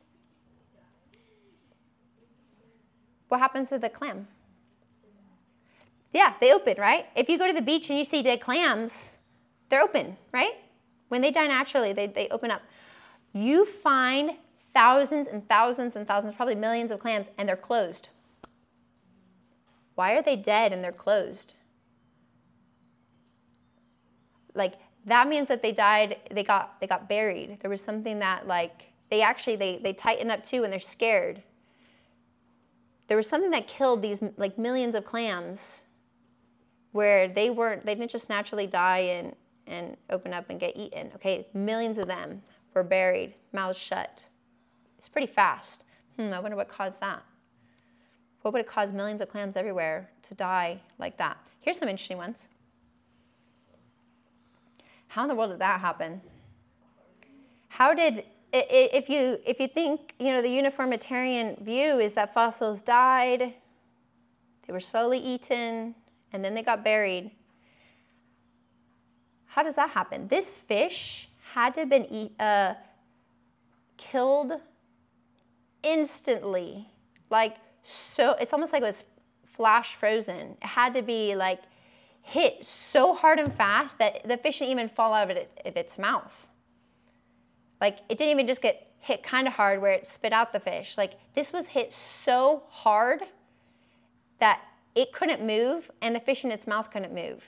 What happens to the clam? Yeah, they open, right? If you go to the beach and you see dead clams, they're open, right? When they die naturally, they, they open up. You find thousands and thousands and thousands, probably millions of clams, and they're closed. Why are they dead and they're closed? Like, that means that they died, they got they got buried. There was something that, like, they actually, they, they tighten up too and they're scared. There was something that killed these, like, millions of clams where they weren't, they didn't just naturally die and, and open up and get eaten, okay? Millions of them were buried, mouths shut. It's pretty fast. Hmm, I wonder what caused that. What would it cause millions of clams everywhere to die like that? Here's some interesting ones. How in the world did that happen? How did, if you, if you think, you know, the uniformitarian view is that fossils died, they were slowly eaten, and then they got buried. How does that happen? This fish had to have been eat, uh, killed instantly. Like, so, it's almost like it was flash frozen. It had to be like hit so hard and fast that the fish didn't even fall out of, it, of its mouth. Like, it didn't even just get hit kind of hard where it spit out the fish. Like, this was hit so hard that it couldn't move and the fish in its mouth couldn't move.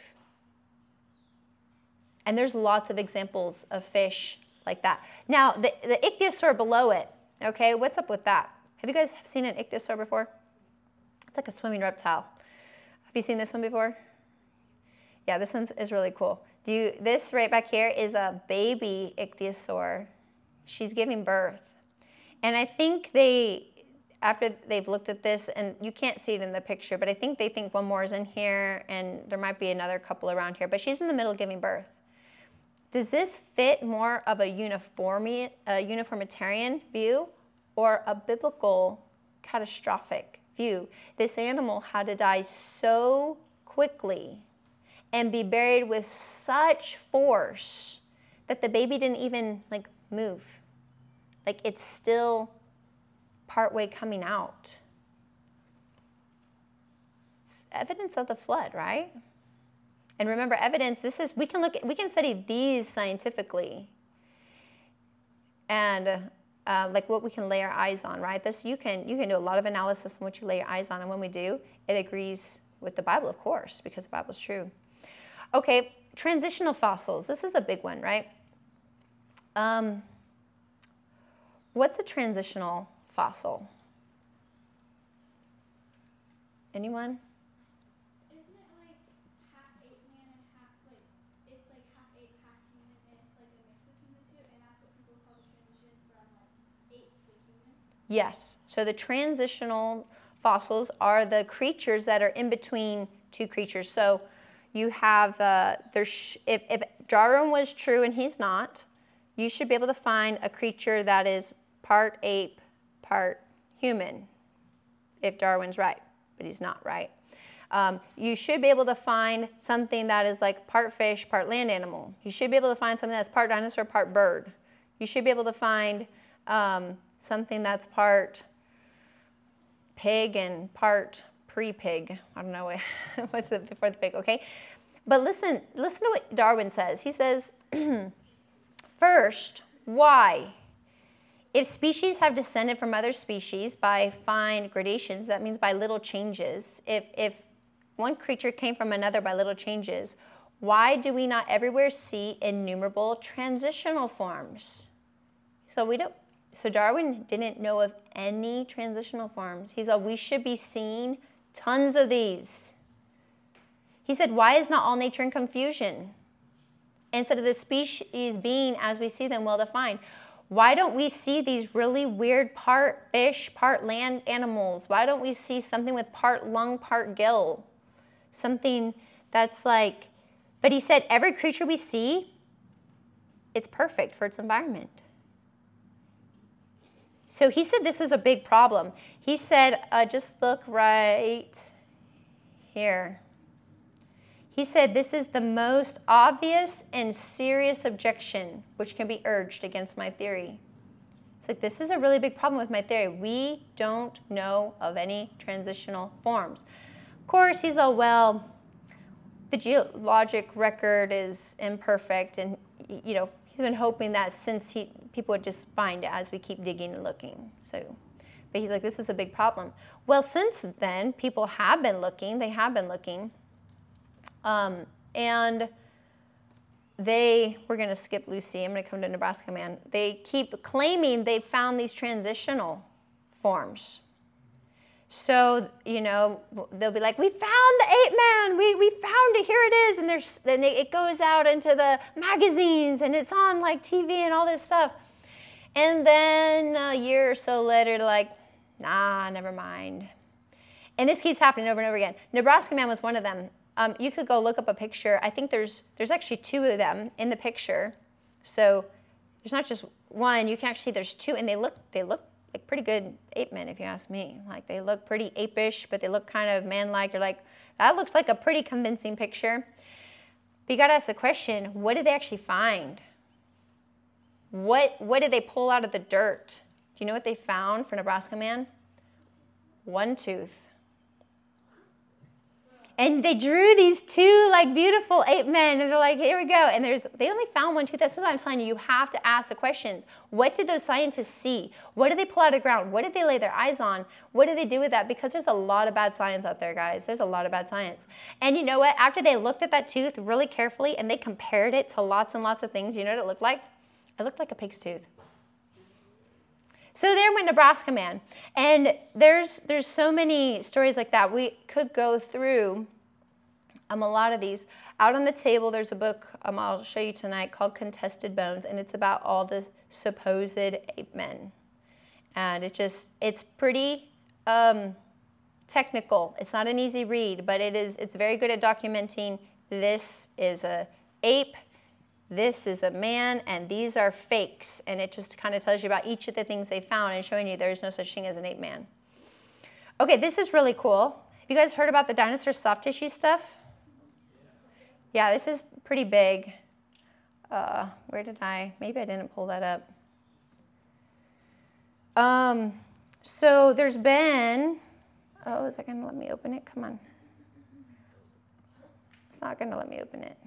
And there's lots of examples of fish like that. Now, the, the ichthyosaur below it, okay, what's up with that? Have you guys seen an ichthyosaur before? It's like a swimming reptile. Have you seen this one before? Yeah, this one is really cool. Do you, this right back here is a baby ichthyosaur. She's giving birth. And I think they, after they've looked at this, and you can't see it in the picture, but I think they think one more is in here, and there might be another couple around here, but she's in the middle giving birth. Does this fit more of a, uniformi, a uniformitarian view or a biblical catastrophic view? This animal had to die so quickly and be buried with such force that the baby didn't even, like, move. Like, it's still partway coming out. It's evidence of the flood, right? And remember, evidence, this is, we can look at, we can study these scientifically. And uh, like what we can lay our eyes on, right? This, you can, you can do a lot of analysis on what you lay your eyes on, and when we do, it agrees with the Bible, of course, because the Bible is true. Okay, transitional fossils. This is a big one, right? Um, what's a transitional fossil? Anyone? Isn't it like half ape man and half like it's like half ape, half human, and it's like a mix between the two, and that's what people call the transition from like ape to human? Yes. So the transitional fossils are the creatures that are in between two creatures. So you have, uh, there's, if, if Darwin was true and he's not, you should be able to find a creature that is part ape, part human, if Darwin's right, but he's not, right? Um, you should be able to find something that is like part fish, part land animal. You should be able to find something that's part dinosaur, part bird. You should be able to find um, something that's part pig and part pre-pig. I don't know what, what's it before the pig, okay? But listen, listen to what Darwin says. He says, first, why? If species have descended from other species by fine gradations, that means by little changes. If, if one creature came from another by little changes, why do we not everywhere see innumerable transitional forms? So we don't, so Darwin didn't know of any transitional forms. He said we should be seeing tons of these. He said, why is not all nature in confusion? Instead of the species being as we see them well defined. Why don't we see these really weird part fish, part land animals? Why don't we see something with part lung, part gill? Something that's like But he said every creature we see, it's perfect for its environment. So he said this was a big problem. He said, uh, just look right here. He said this is the most obvious and serious objection which can be urged against my theory. It's like, this is a really big problem with my theory. We don't know of any transitional forms. Of course, he's all, well, the geologic record is imperfect, and, you know, he's been hoping that since he, people would just find it as we keep digging and looking. So, but he's like, this is a big problem. Well, since then, people have been looking. They have been looking. Um, and they, we're going to skip Lucy. I'm going to come to Nebraska Man. They keep claiming they found these transitional forms. So, you know, they'll be like, we found the ape man. We, we found it. Here it is. And there's, then it goes out into the magazines, and it's on like T V and all this stuff. And then a year or so later, they're like, nah, never mind. And this keeps happening over and over again. Nebraska Man was one of them. Um, you could go look up a picture. I think there's there's actually two of them in the picture. So there's not just one. You can actually see there's two, and they look they look like pretty good ape men, if you ask me. Like, they look pretty apish, but they look kind of man-like. You're like, that looks like a pretty convincing picture. But you got to ask the question, what did they actually find? What what did they pull out of the dirt? Do you know what they found for Nebraska Man? One tooth. And they drew these two like beautiful ape men, and they're like, here we go. And there's they only found one tooth. That's what I'm telling you. You have to ask the questions. What did those scientists see? What did they pull out of the ground? What did they lay their eyes on? What did they do with that? Because there's a lot of bad science out there, guys. There's a lot of bad science. And you know what? After they looked at that tooth really carefully and they compared it to lots and lots of things, you know what it looked like? It looked like a pig's tooth. So there went Nebraska Man. And there's there's so many stories like that. We could go through um, a lot of these. Out on the table, there's a book um, I'll show you tonight called Contested Bones, and it's about all the supposed ape men. And it just, it's pretty um, technical. It's not an easy read, but it is. It's very good at documenting this is a ape, this is a man, and these are fakes. And it just kind of tells you about each of the things they found and showing you there's no such thing as an ape man. Okay, this is really cool. Have you guys heard about the dinosaur soft tissue stuff? Yeah, this is pretty big. Uh, where did I, maybe I didn't pull that up. Um, so there's been, oh, is that gonna let me open it? Come on. It's not gonna let me open it.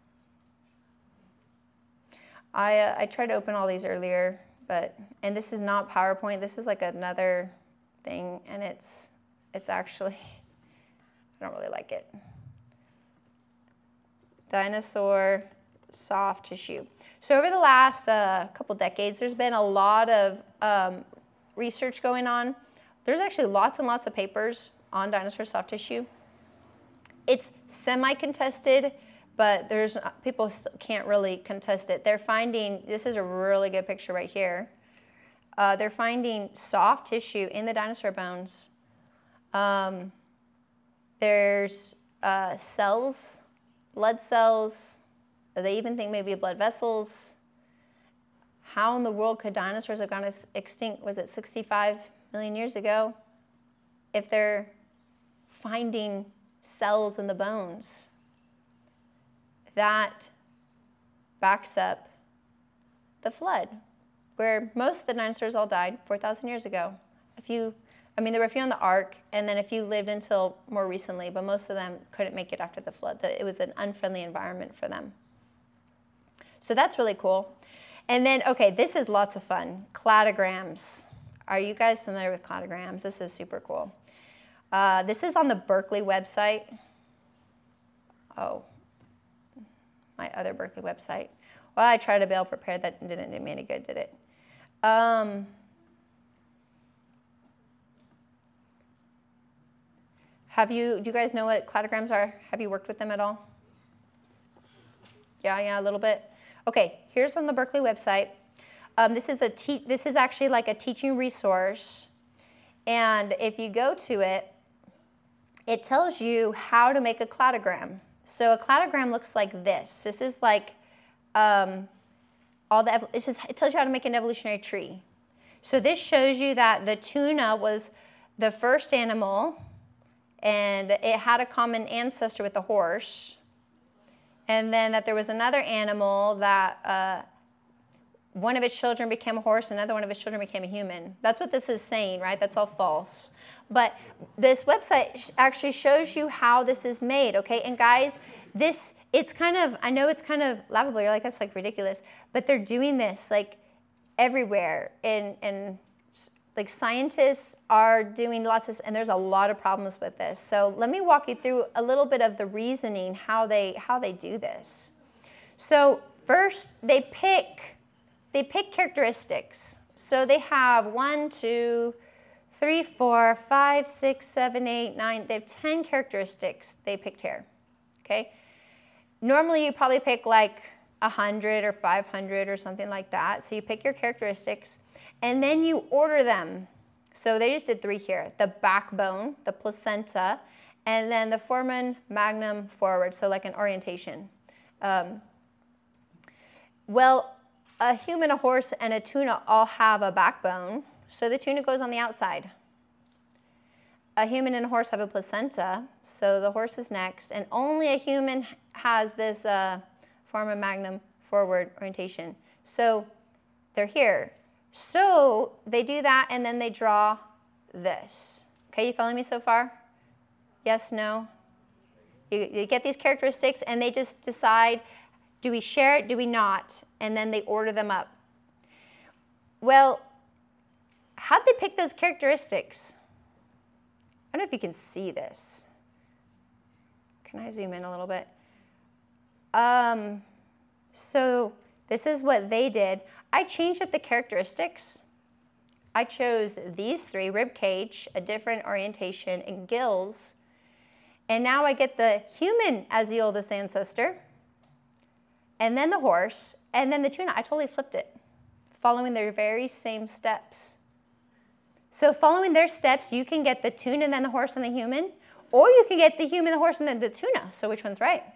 I, uh, I tried to open all these earlier, but, and this is not PowerPoint, this is like another thing, and it's, it's actually, I don't really like it. Dinosaur soft tissue. So over the last uh, couple decades, there's been a lot of um, research going on. There's actually lots and lots of papers on dinosaur soft tissue. It's semi-contested, but there's people can't really contest it. They're finding, this is a really good picture right here. Uh, they're finding soft tissue in the dinosaur bones. Um, there's uh, cells, blood cells. They even think maybe blood vessels. How in the world could dinosaurs have gone extinct? Was it sixty-five million years ago? If they're finding cells in the bones. That backs up the flood, where most of the dinosaurs all died four thousand years ago. A few, I mean, there were a few on the ark, and then a few lived until more recently, but most of them couldn't make it after the flood. It was an unfriendly environment for them. So that's really cool. And then, okay, this is lots of fun. Cladograms. Are you guys familiar with cladograms? This is super cool. Uh, this is on the Berkeley website. Oh. My other Berkeley website. Well, I tried to be all prepared. That didn't do me any good, did it? Um, have you, do you guys know what cladograms are? Have you worked with them at all? Yeah, yeah, a little bit. Okay, here's on the Berkeley website. Um, this is a te- this is actually like a teaching resource. And if you go to it, it tells you how to make a cladogram. So a cladogram looks like this. This is like um, all the, it's just, it tells you how to make an evolutionary tree. So this shows you that the tuna was the first animal, and it had a common ancestor with the horse. And then that there was another animal that uh, one of its children became a horse, another one of its children became a human. That's what this is saying, right? That's all false. But this website actually shows you how this is made, okay? And guys, this, it's kind of, I know it's kind of laughable. You're like, that's like ridiculous. But they're doing this like everywhere. And, and like scientists are doing lots of, and there's a lot of problems with this. So let me walk you through a little bit of the reasoning, how they, how they do this. So first, they pick, they pick characteristics. So they have one, two, three, four, five, six, seven, eight, nine. They have ten characteristics they picked here, okay? Normally, you probably pick like one hundred or five hundred or something like that. So you pick your characteristics, and then you order them. So they just did three here. The backbone, the placenta, and then the foramen magnum forward, so like an orientation. Um, well, a human, a horse, and a tuna all have a backbone. So the tuna goes on the outside. A human and a horse have a placenta, so the horse is next, and only a human has this uh, foramen magnum forward orientation. So they're here. So they do that, and then they draw this. Okay, you following me so far? Yes, no? You, you get these characteristics, and they just decide, do we share it, do we not? And then they order them up. Well, how'd they pick those characteristics? I don't know if you can see this. Can I zoom in a little bit? Um, so this is what they did. I changed up the characteristics. I chose these three, rib cage, a different orientation, and gills. And now I get the human as the oldest ancestor, and then the horse, and then the tuna. I totally flipped it, following their very same steps. So following their steps, you can get the tuna and then the horse and the human, or you can get the human, the horse, and then the tuna. So which one's right?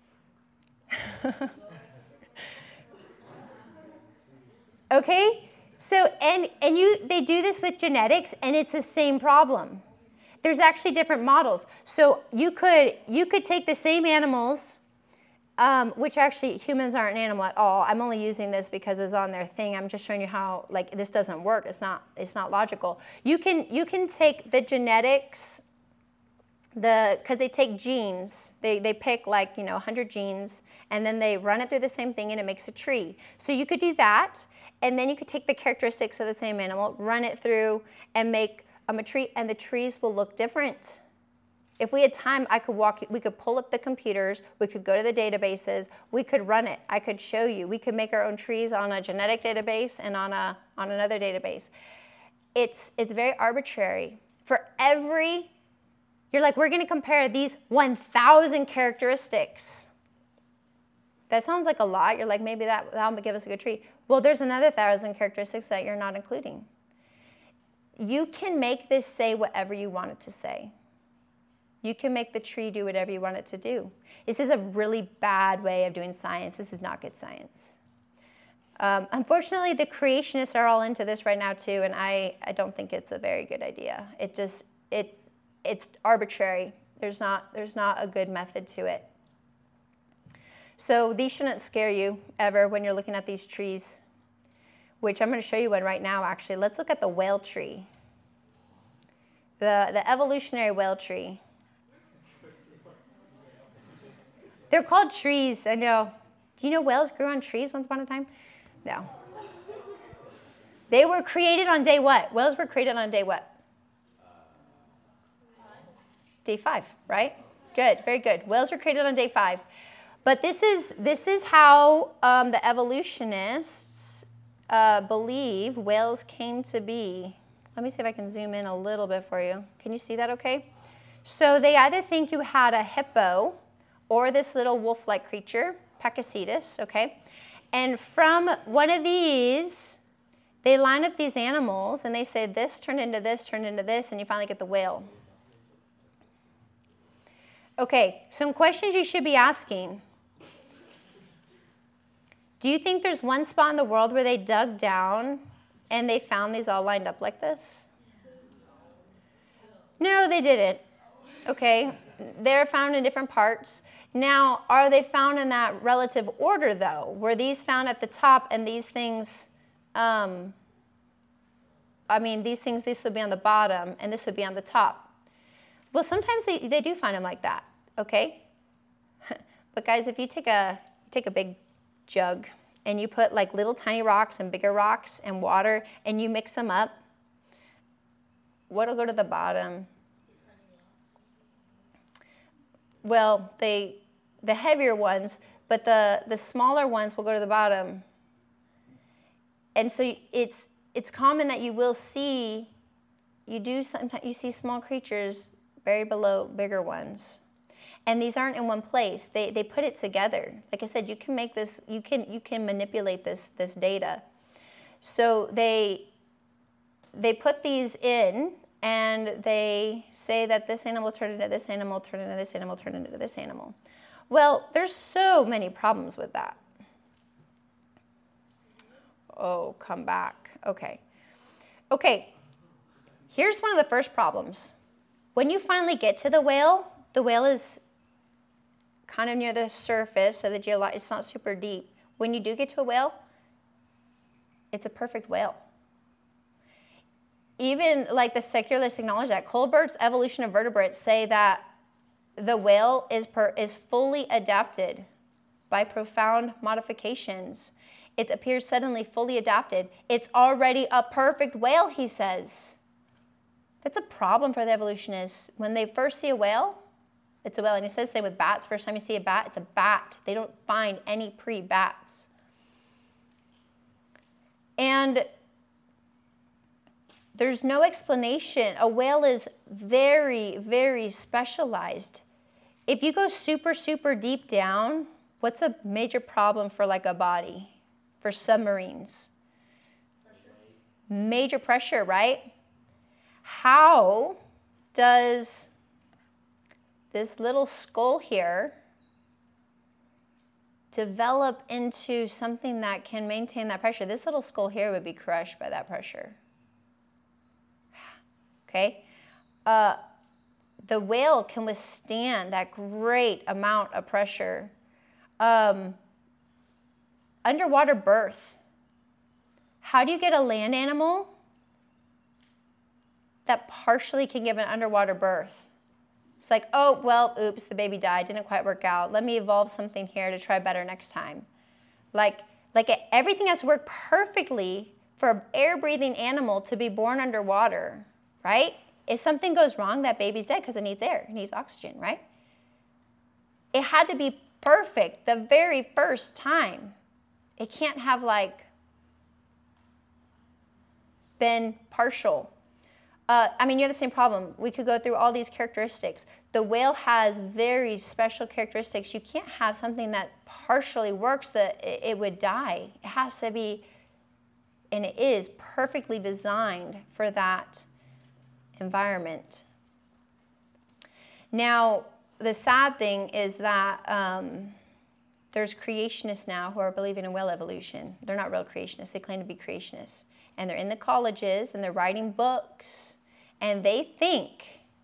Okay, so and and you they do this with genetics, and it's the same problem. There's actually different models. So you could you could take the same animals, um, which actually humans aren't an animal at all. I'm only using this because it's on their thing. I'm just showing you how like this doesn't work. It's not it's not logical. You can you can take the genetics, the because they take genes. They they pick like you know one hundred genes, and then they run it through the same thing, and it makes a tree. So you could do that. And then you could take the characteristics of the same animal, run it through, and make um, a tree, and the trees will look different. If we had time, I could walk, we could pull up the computers, we could go to the databases, we could run it. I could show you. We could make our own trees on a genetic database and on a on another database. It's it's very arbitrary. For every, you're like, we're going to compare these one thousand characteristics. That sounds like a lot. You're like, maybe that that'll give us a good tree. Well, there's another thousand characteristics that you're not including. You can make this say whatever you want it to say. You can make the tree do whatever you want it to do. This is a really bad way of doing science. This is not good science. Um, unfortunately, the creationists are all into this right now too, and I, I don't think it's a very good idea. It just it it's arbitrary. There's not there's not a good method to it. So these shouldn't scare you ever when you're looking at these trees, which I'm going to show you one right now, actually. Let's look at the whale tree, the, the evolutionary whale tree. They're called trees, I know. Do you know whales grew on trees once upon a time? No. They were created on day what? Whales were created on day what? Day five, right? Good, very good. Whales were created on day five. But this is, this is how um, the evolutionists uh, believe whales came to be. Let me see if I can zoom in a little bit for you. Can you see that okay? So they either think you had a hippo or this little wolf-like creature, Pakicetus, okay? And from one of these, they line up these animals, and they say this turned into this, turned into this, and you finally get the whale. Okay, some questions you should be asking. Do you think there's one spot in the world where they dug down and they found these all lined up like this? No, they didn't. Okay, they're found in different parts. Now, are they found in that relative order, though? Were these found at the top and these things, um, I mean, these things, this would be on the bottom and this would be on the top? Well, sometimes they, they do find them like that, okay? But guys, if you take a, take a big jug and you put like little tiny rocks and bigger rocks and water and you mix them up, what'll go to the bottom? Well, they, the heavier ones, but the, the smaller ones will go to the bottom. And so it's, it's common that you will see, you do sometimes, you see small creatures buried below bigger ones. And these aren't in one place. They, they put it together. Like I said, you can make this, you can, you can manipulate this, this data. So they, they put these in, and they say that this animal turned into this animal, turned into this animal, turned into this animal. Well, there's so many problems with that. Oh, come back. Okay. Okay, here's one of the first problems. When you finally get to the whale, the whale is kind of near the surface, so the geolo- it's not super deep. When you do get to a whale, it's a perfect whale. Even like the secularists acknowledge that. Colbert's Evolution of Vertebrates say that the whale is, per, is fully adapted by profound modifications. It appears suddenly fully adapted. It's already a perfect whale, he says. That's a problem for the evolutionists. When they first see a whale, it's a whale. And he says the same with bats. First time you see a bat, it's a bat. They don't find any pre-bats. And there's no explanation. A whale is very, very specialized. If you go super, super deep down, what's a major problem for like a body, for submarines? Pressure. Major pressure, right? How does this little skull here develop into something that can maintain that pressure? This little skull here would be crushed by that pressure. Okay, uh, the whale can withstand that great amount of pressure. Um, underwater birth. How do you get a land animal that partially can give an underwater birth? It's like, oh, well, oops, the baby died, didn't quite work out. Let me evolve something here to try better next time. Like, like everything has to work perfectly for an air-breathing animal to be born underwater. Right? If something goes wrong, that baby's dead because it needs air, it needs oxygen, right? It had to be perfect the very first time. It can't have like been partial. Uh, I mean, you have the same problem. We could go through all these characteristics. The whale has very special characteristics. You can't have something that partially works, that it, it would die. It has to be, and it is perfectly designed for that environment. Now, the sad thing is that um, there's creationists now who are believing in whale evolution. They're not real creationists. They claim to be creationists. And they're in the colleges, and they're writing books, and they think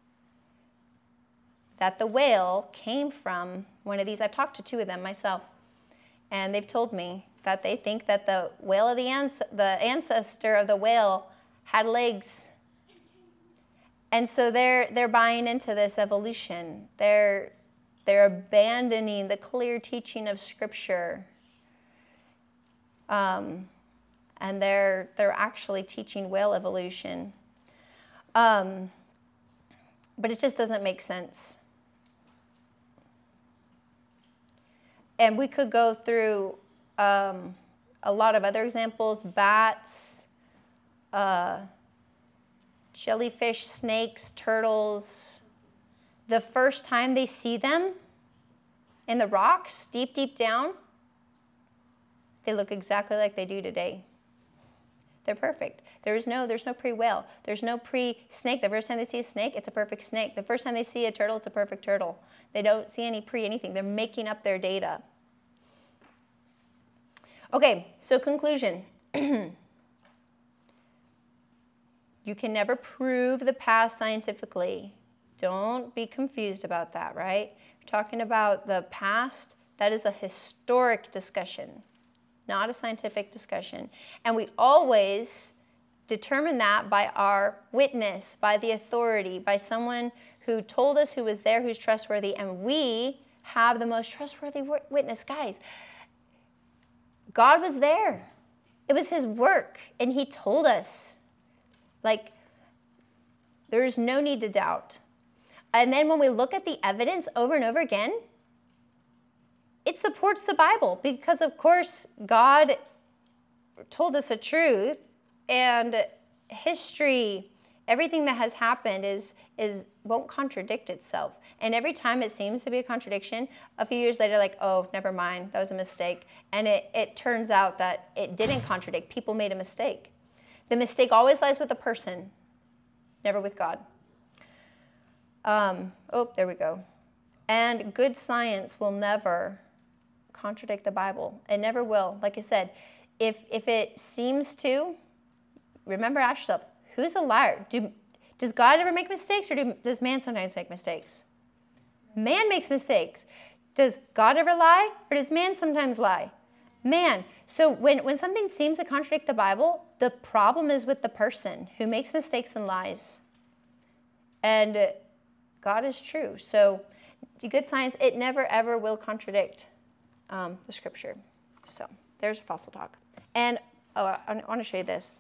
that the whale came from one of these. I've talked to two of them myself, and they've told me that they think that the whale of the, ans- the ancestor of the whale had legs. And so they're they're buying into this evolution. They're they're abandoning the clear teaching of Scripture, um, and they're they're actually teaching whale evolution. Um, but it just doesn't make sense. And we could go through um, a lot of other examples: bats. Uh, Jellyfish, snakes, turtles. The first time they see them in the rocks, deep, deep down, they look exactly like they do today. They're perfect. There's no, there's no pre-whale. There's no pre-snake. The first time they see a snake, it's a perfect snake. The first time they see a turtle, it's a perfect turtle. They don't see any pre-anything. They're making up their data. Okay, so conclusion. You can never prove the past scientifically. Don't be confused about that, right? We're talking about the past. That is a historic discussion, not a scientific discussion. And we always determine that by our witness, by the authority, by someone who told us, who was there, who's trustworthy, and we have the most trustworthy witness. Guys, God was there. It was his work, and he told us. Like, there's no need to doubt. And then when we look at the evidence over and over again, it supports the Bible because, of course, God told us the truth, and history, everything that has happened is, is won't contradict itself. And every time it seems to be a contradiction, a few years later, like, oh, never mind, that was a mistake. And it, it turns out that it didn't contradict. People made a mistake. The mistake always lies with the person, never with God. Um, oh, there we go. And good science will never contradict the Bible. It never will. Like I said, if if it seems to, remember, ask yourself, who's a liar? Do, does God ever make mistakes, or do, does man sometimes make mistakes? Man makes mistakes. Does God ever lie, or does man sometimes lie? Man. So when, when something seems to contradict the Bible, the problem is with the person who makes mistakes and lies. And God is true. So good science, it never, ever will contradict um, the Scripture. So there's a fossil talk. And oh, I want to show you this.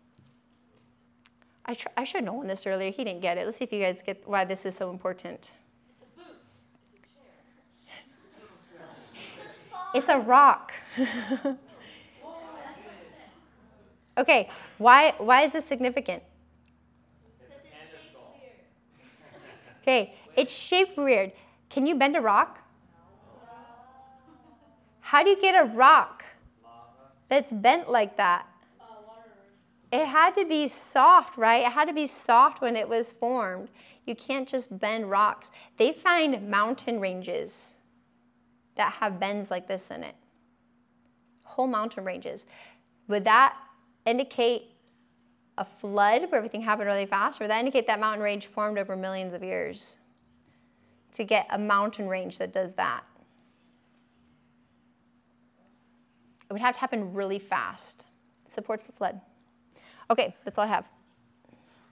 I, tr- I should have known this earlier. He didn't get it. Let's see if you guys get why this is so important. It's a boot. It's a chair. It's a rock. Okay, why why is this significant? Because it's shaped weird. Okay, it's shaped weird. Can you bend a rock? How do you get a rock that's bent like that? It had to be soft, right? It had to be soft when it was formed. You can't just bend rocks. They find mountain ranges that have bends like this in it. Whole mountain ranges. Would that indicate a flood where everything happened really fast? Or would that indicate that mountain range formed over millions of years? To get a mountain range that does that, it would have to happen really fast. It supports the flood. Okay, that's all I have.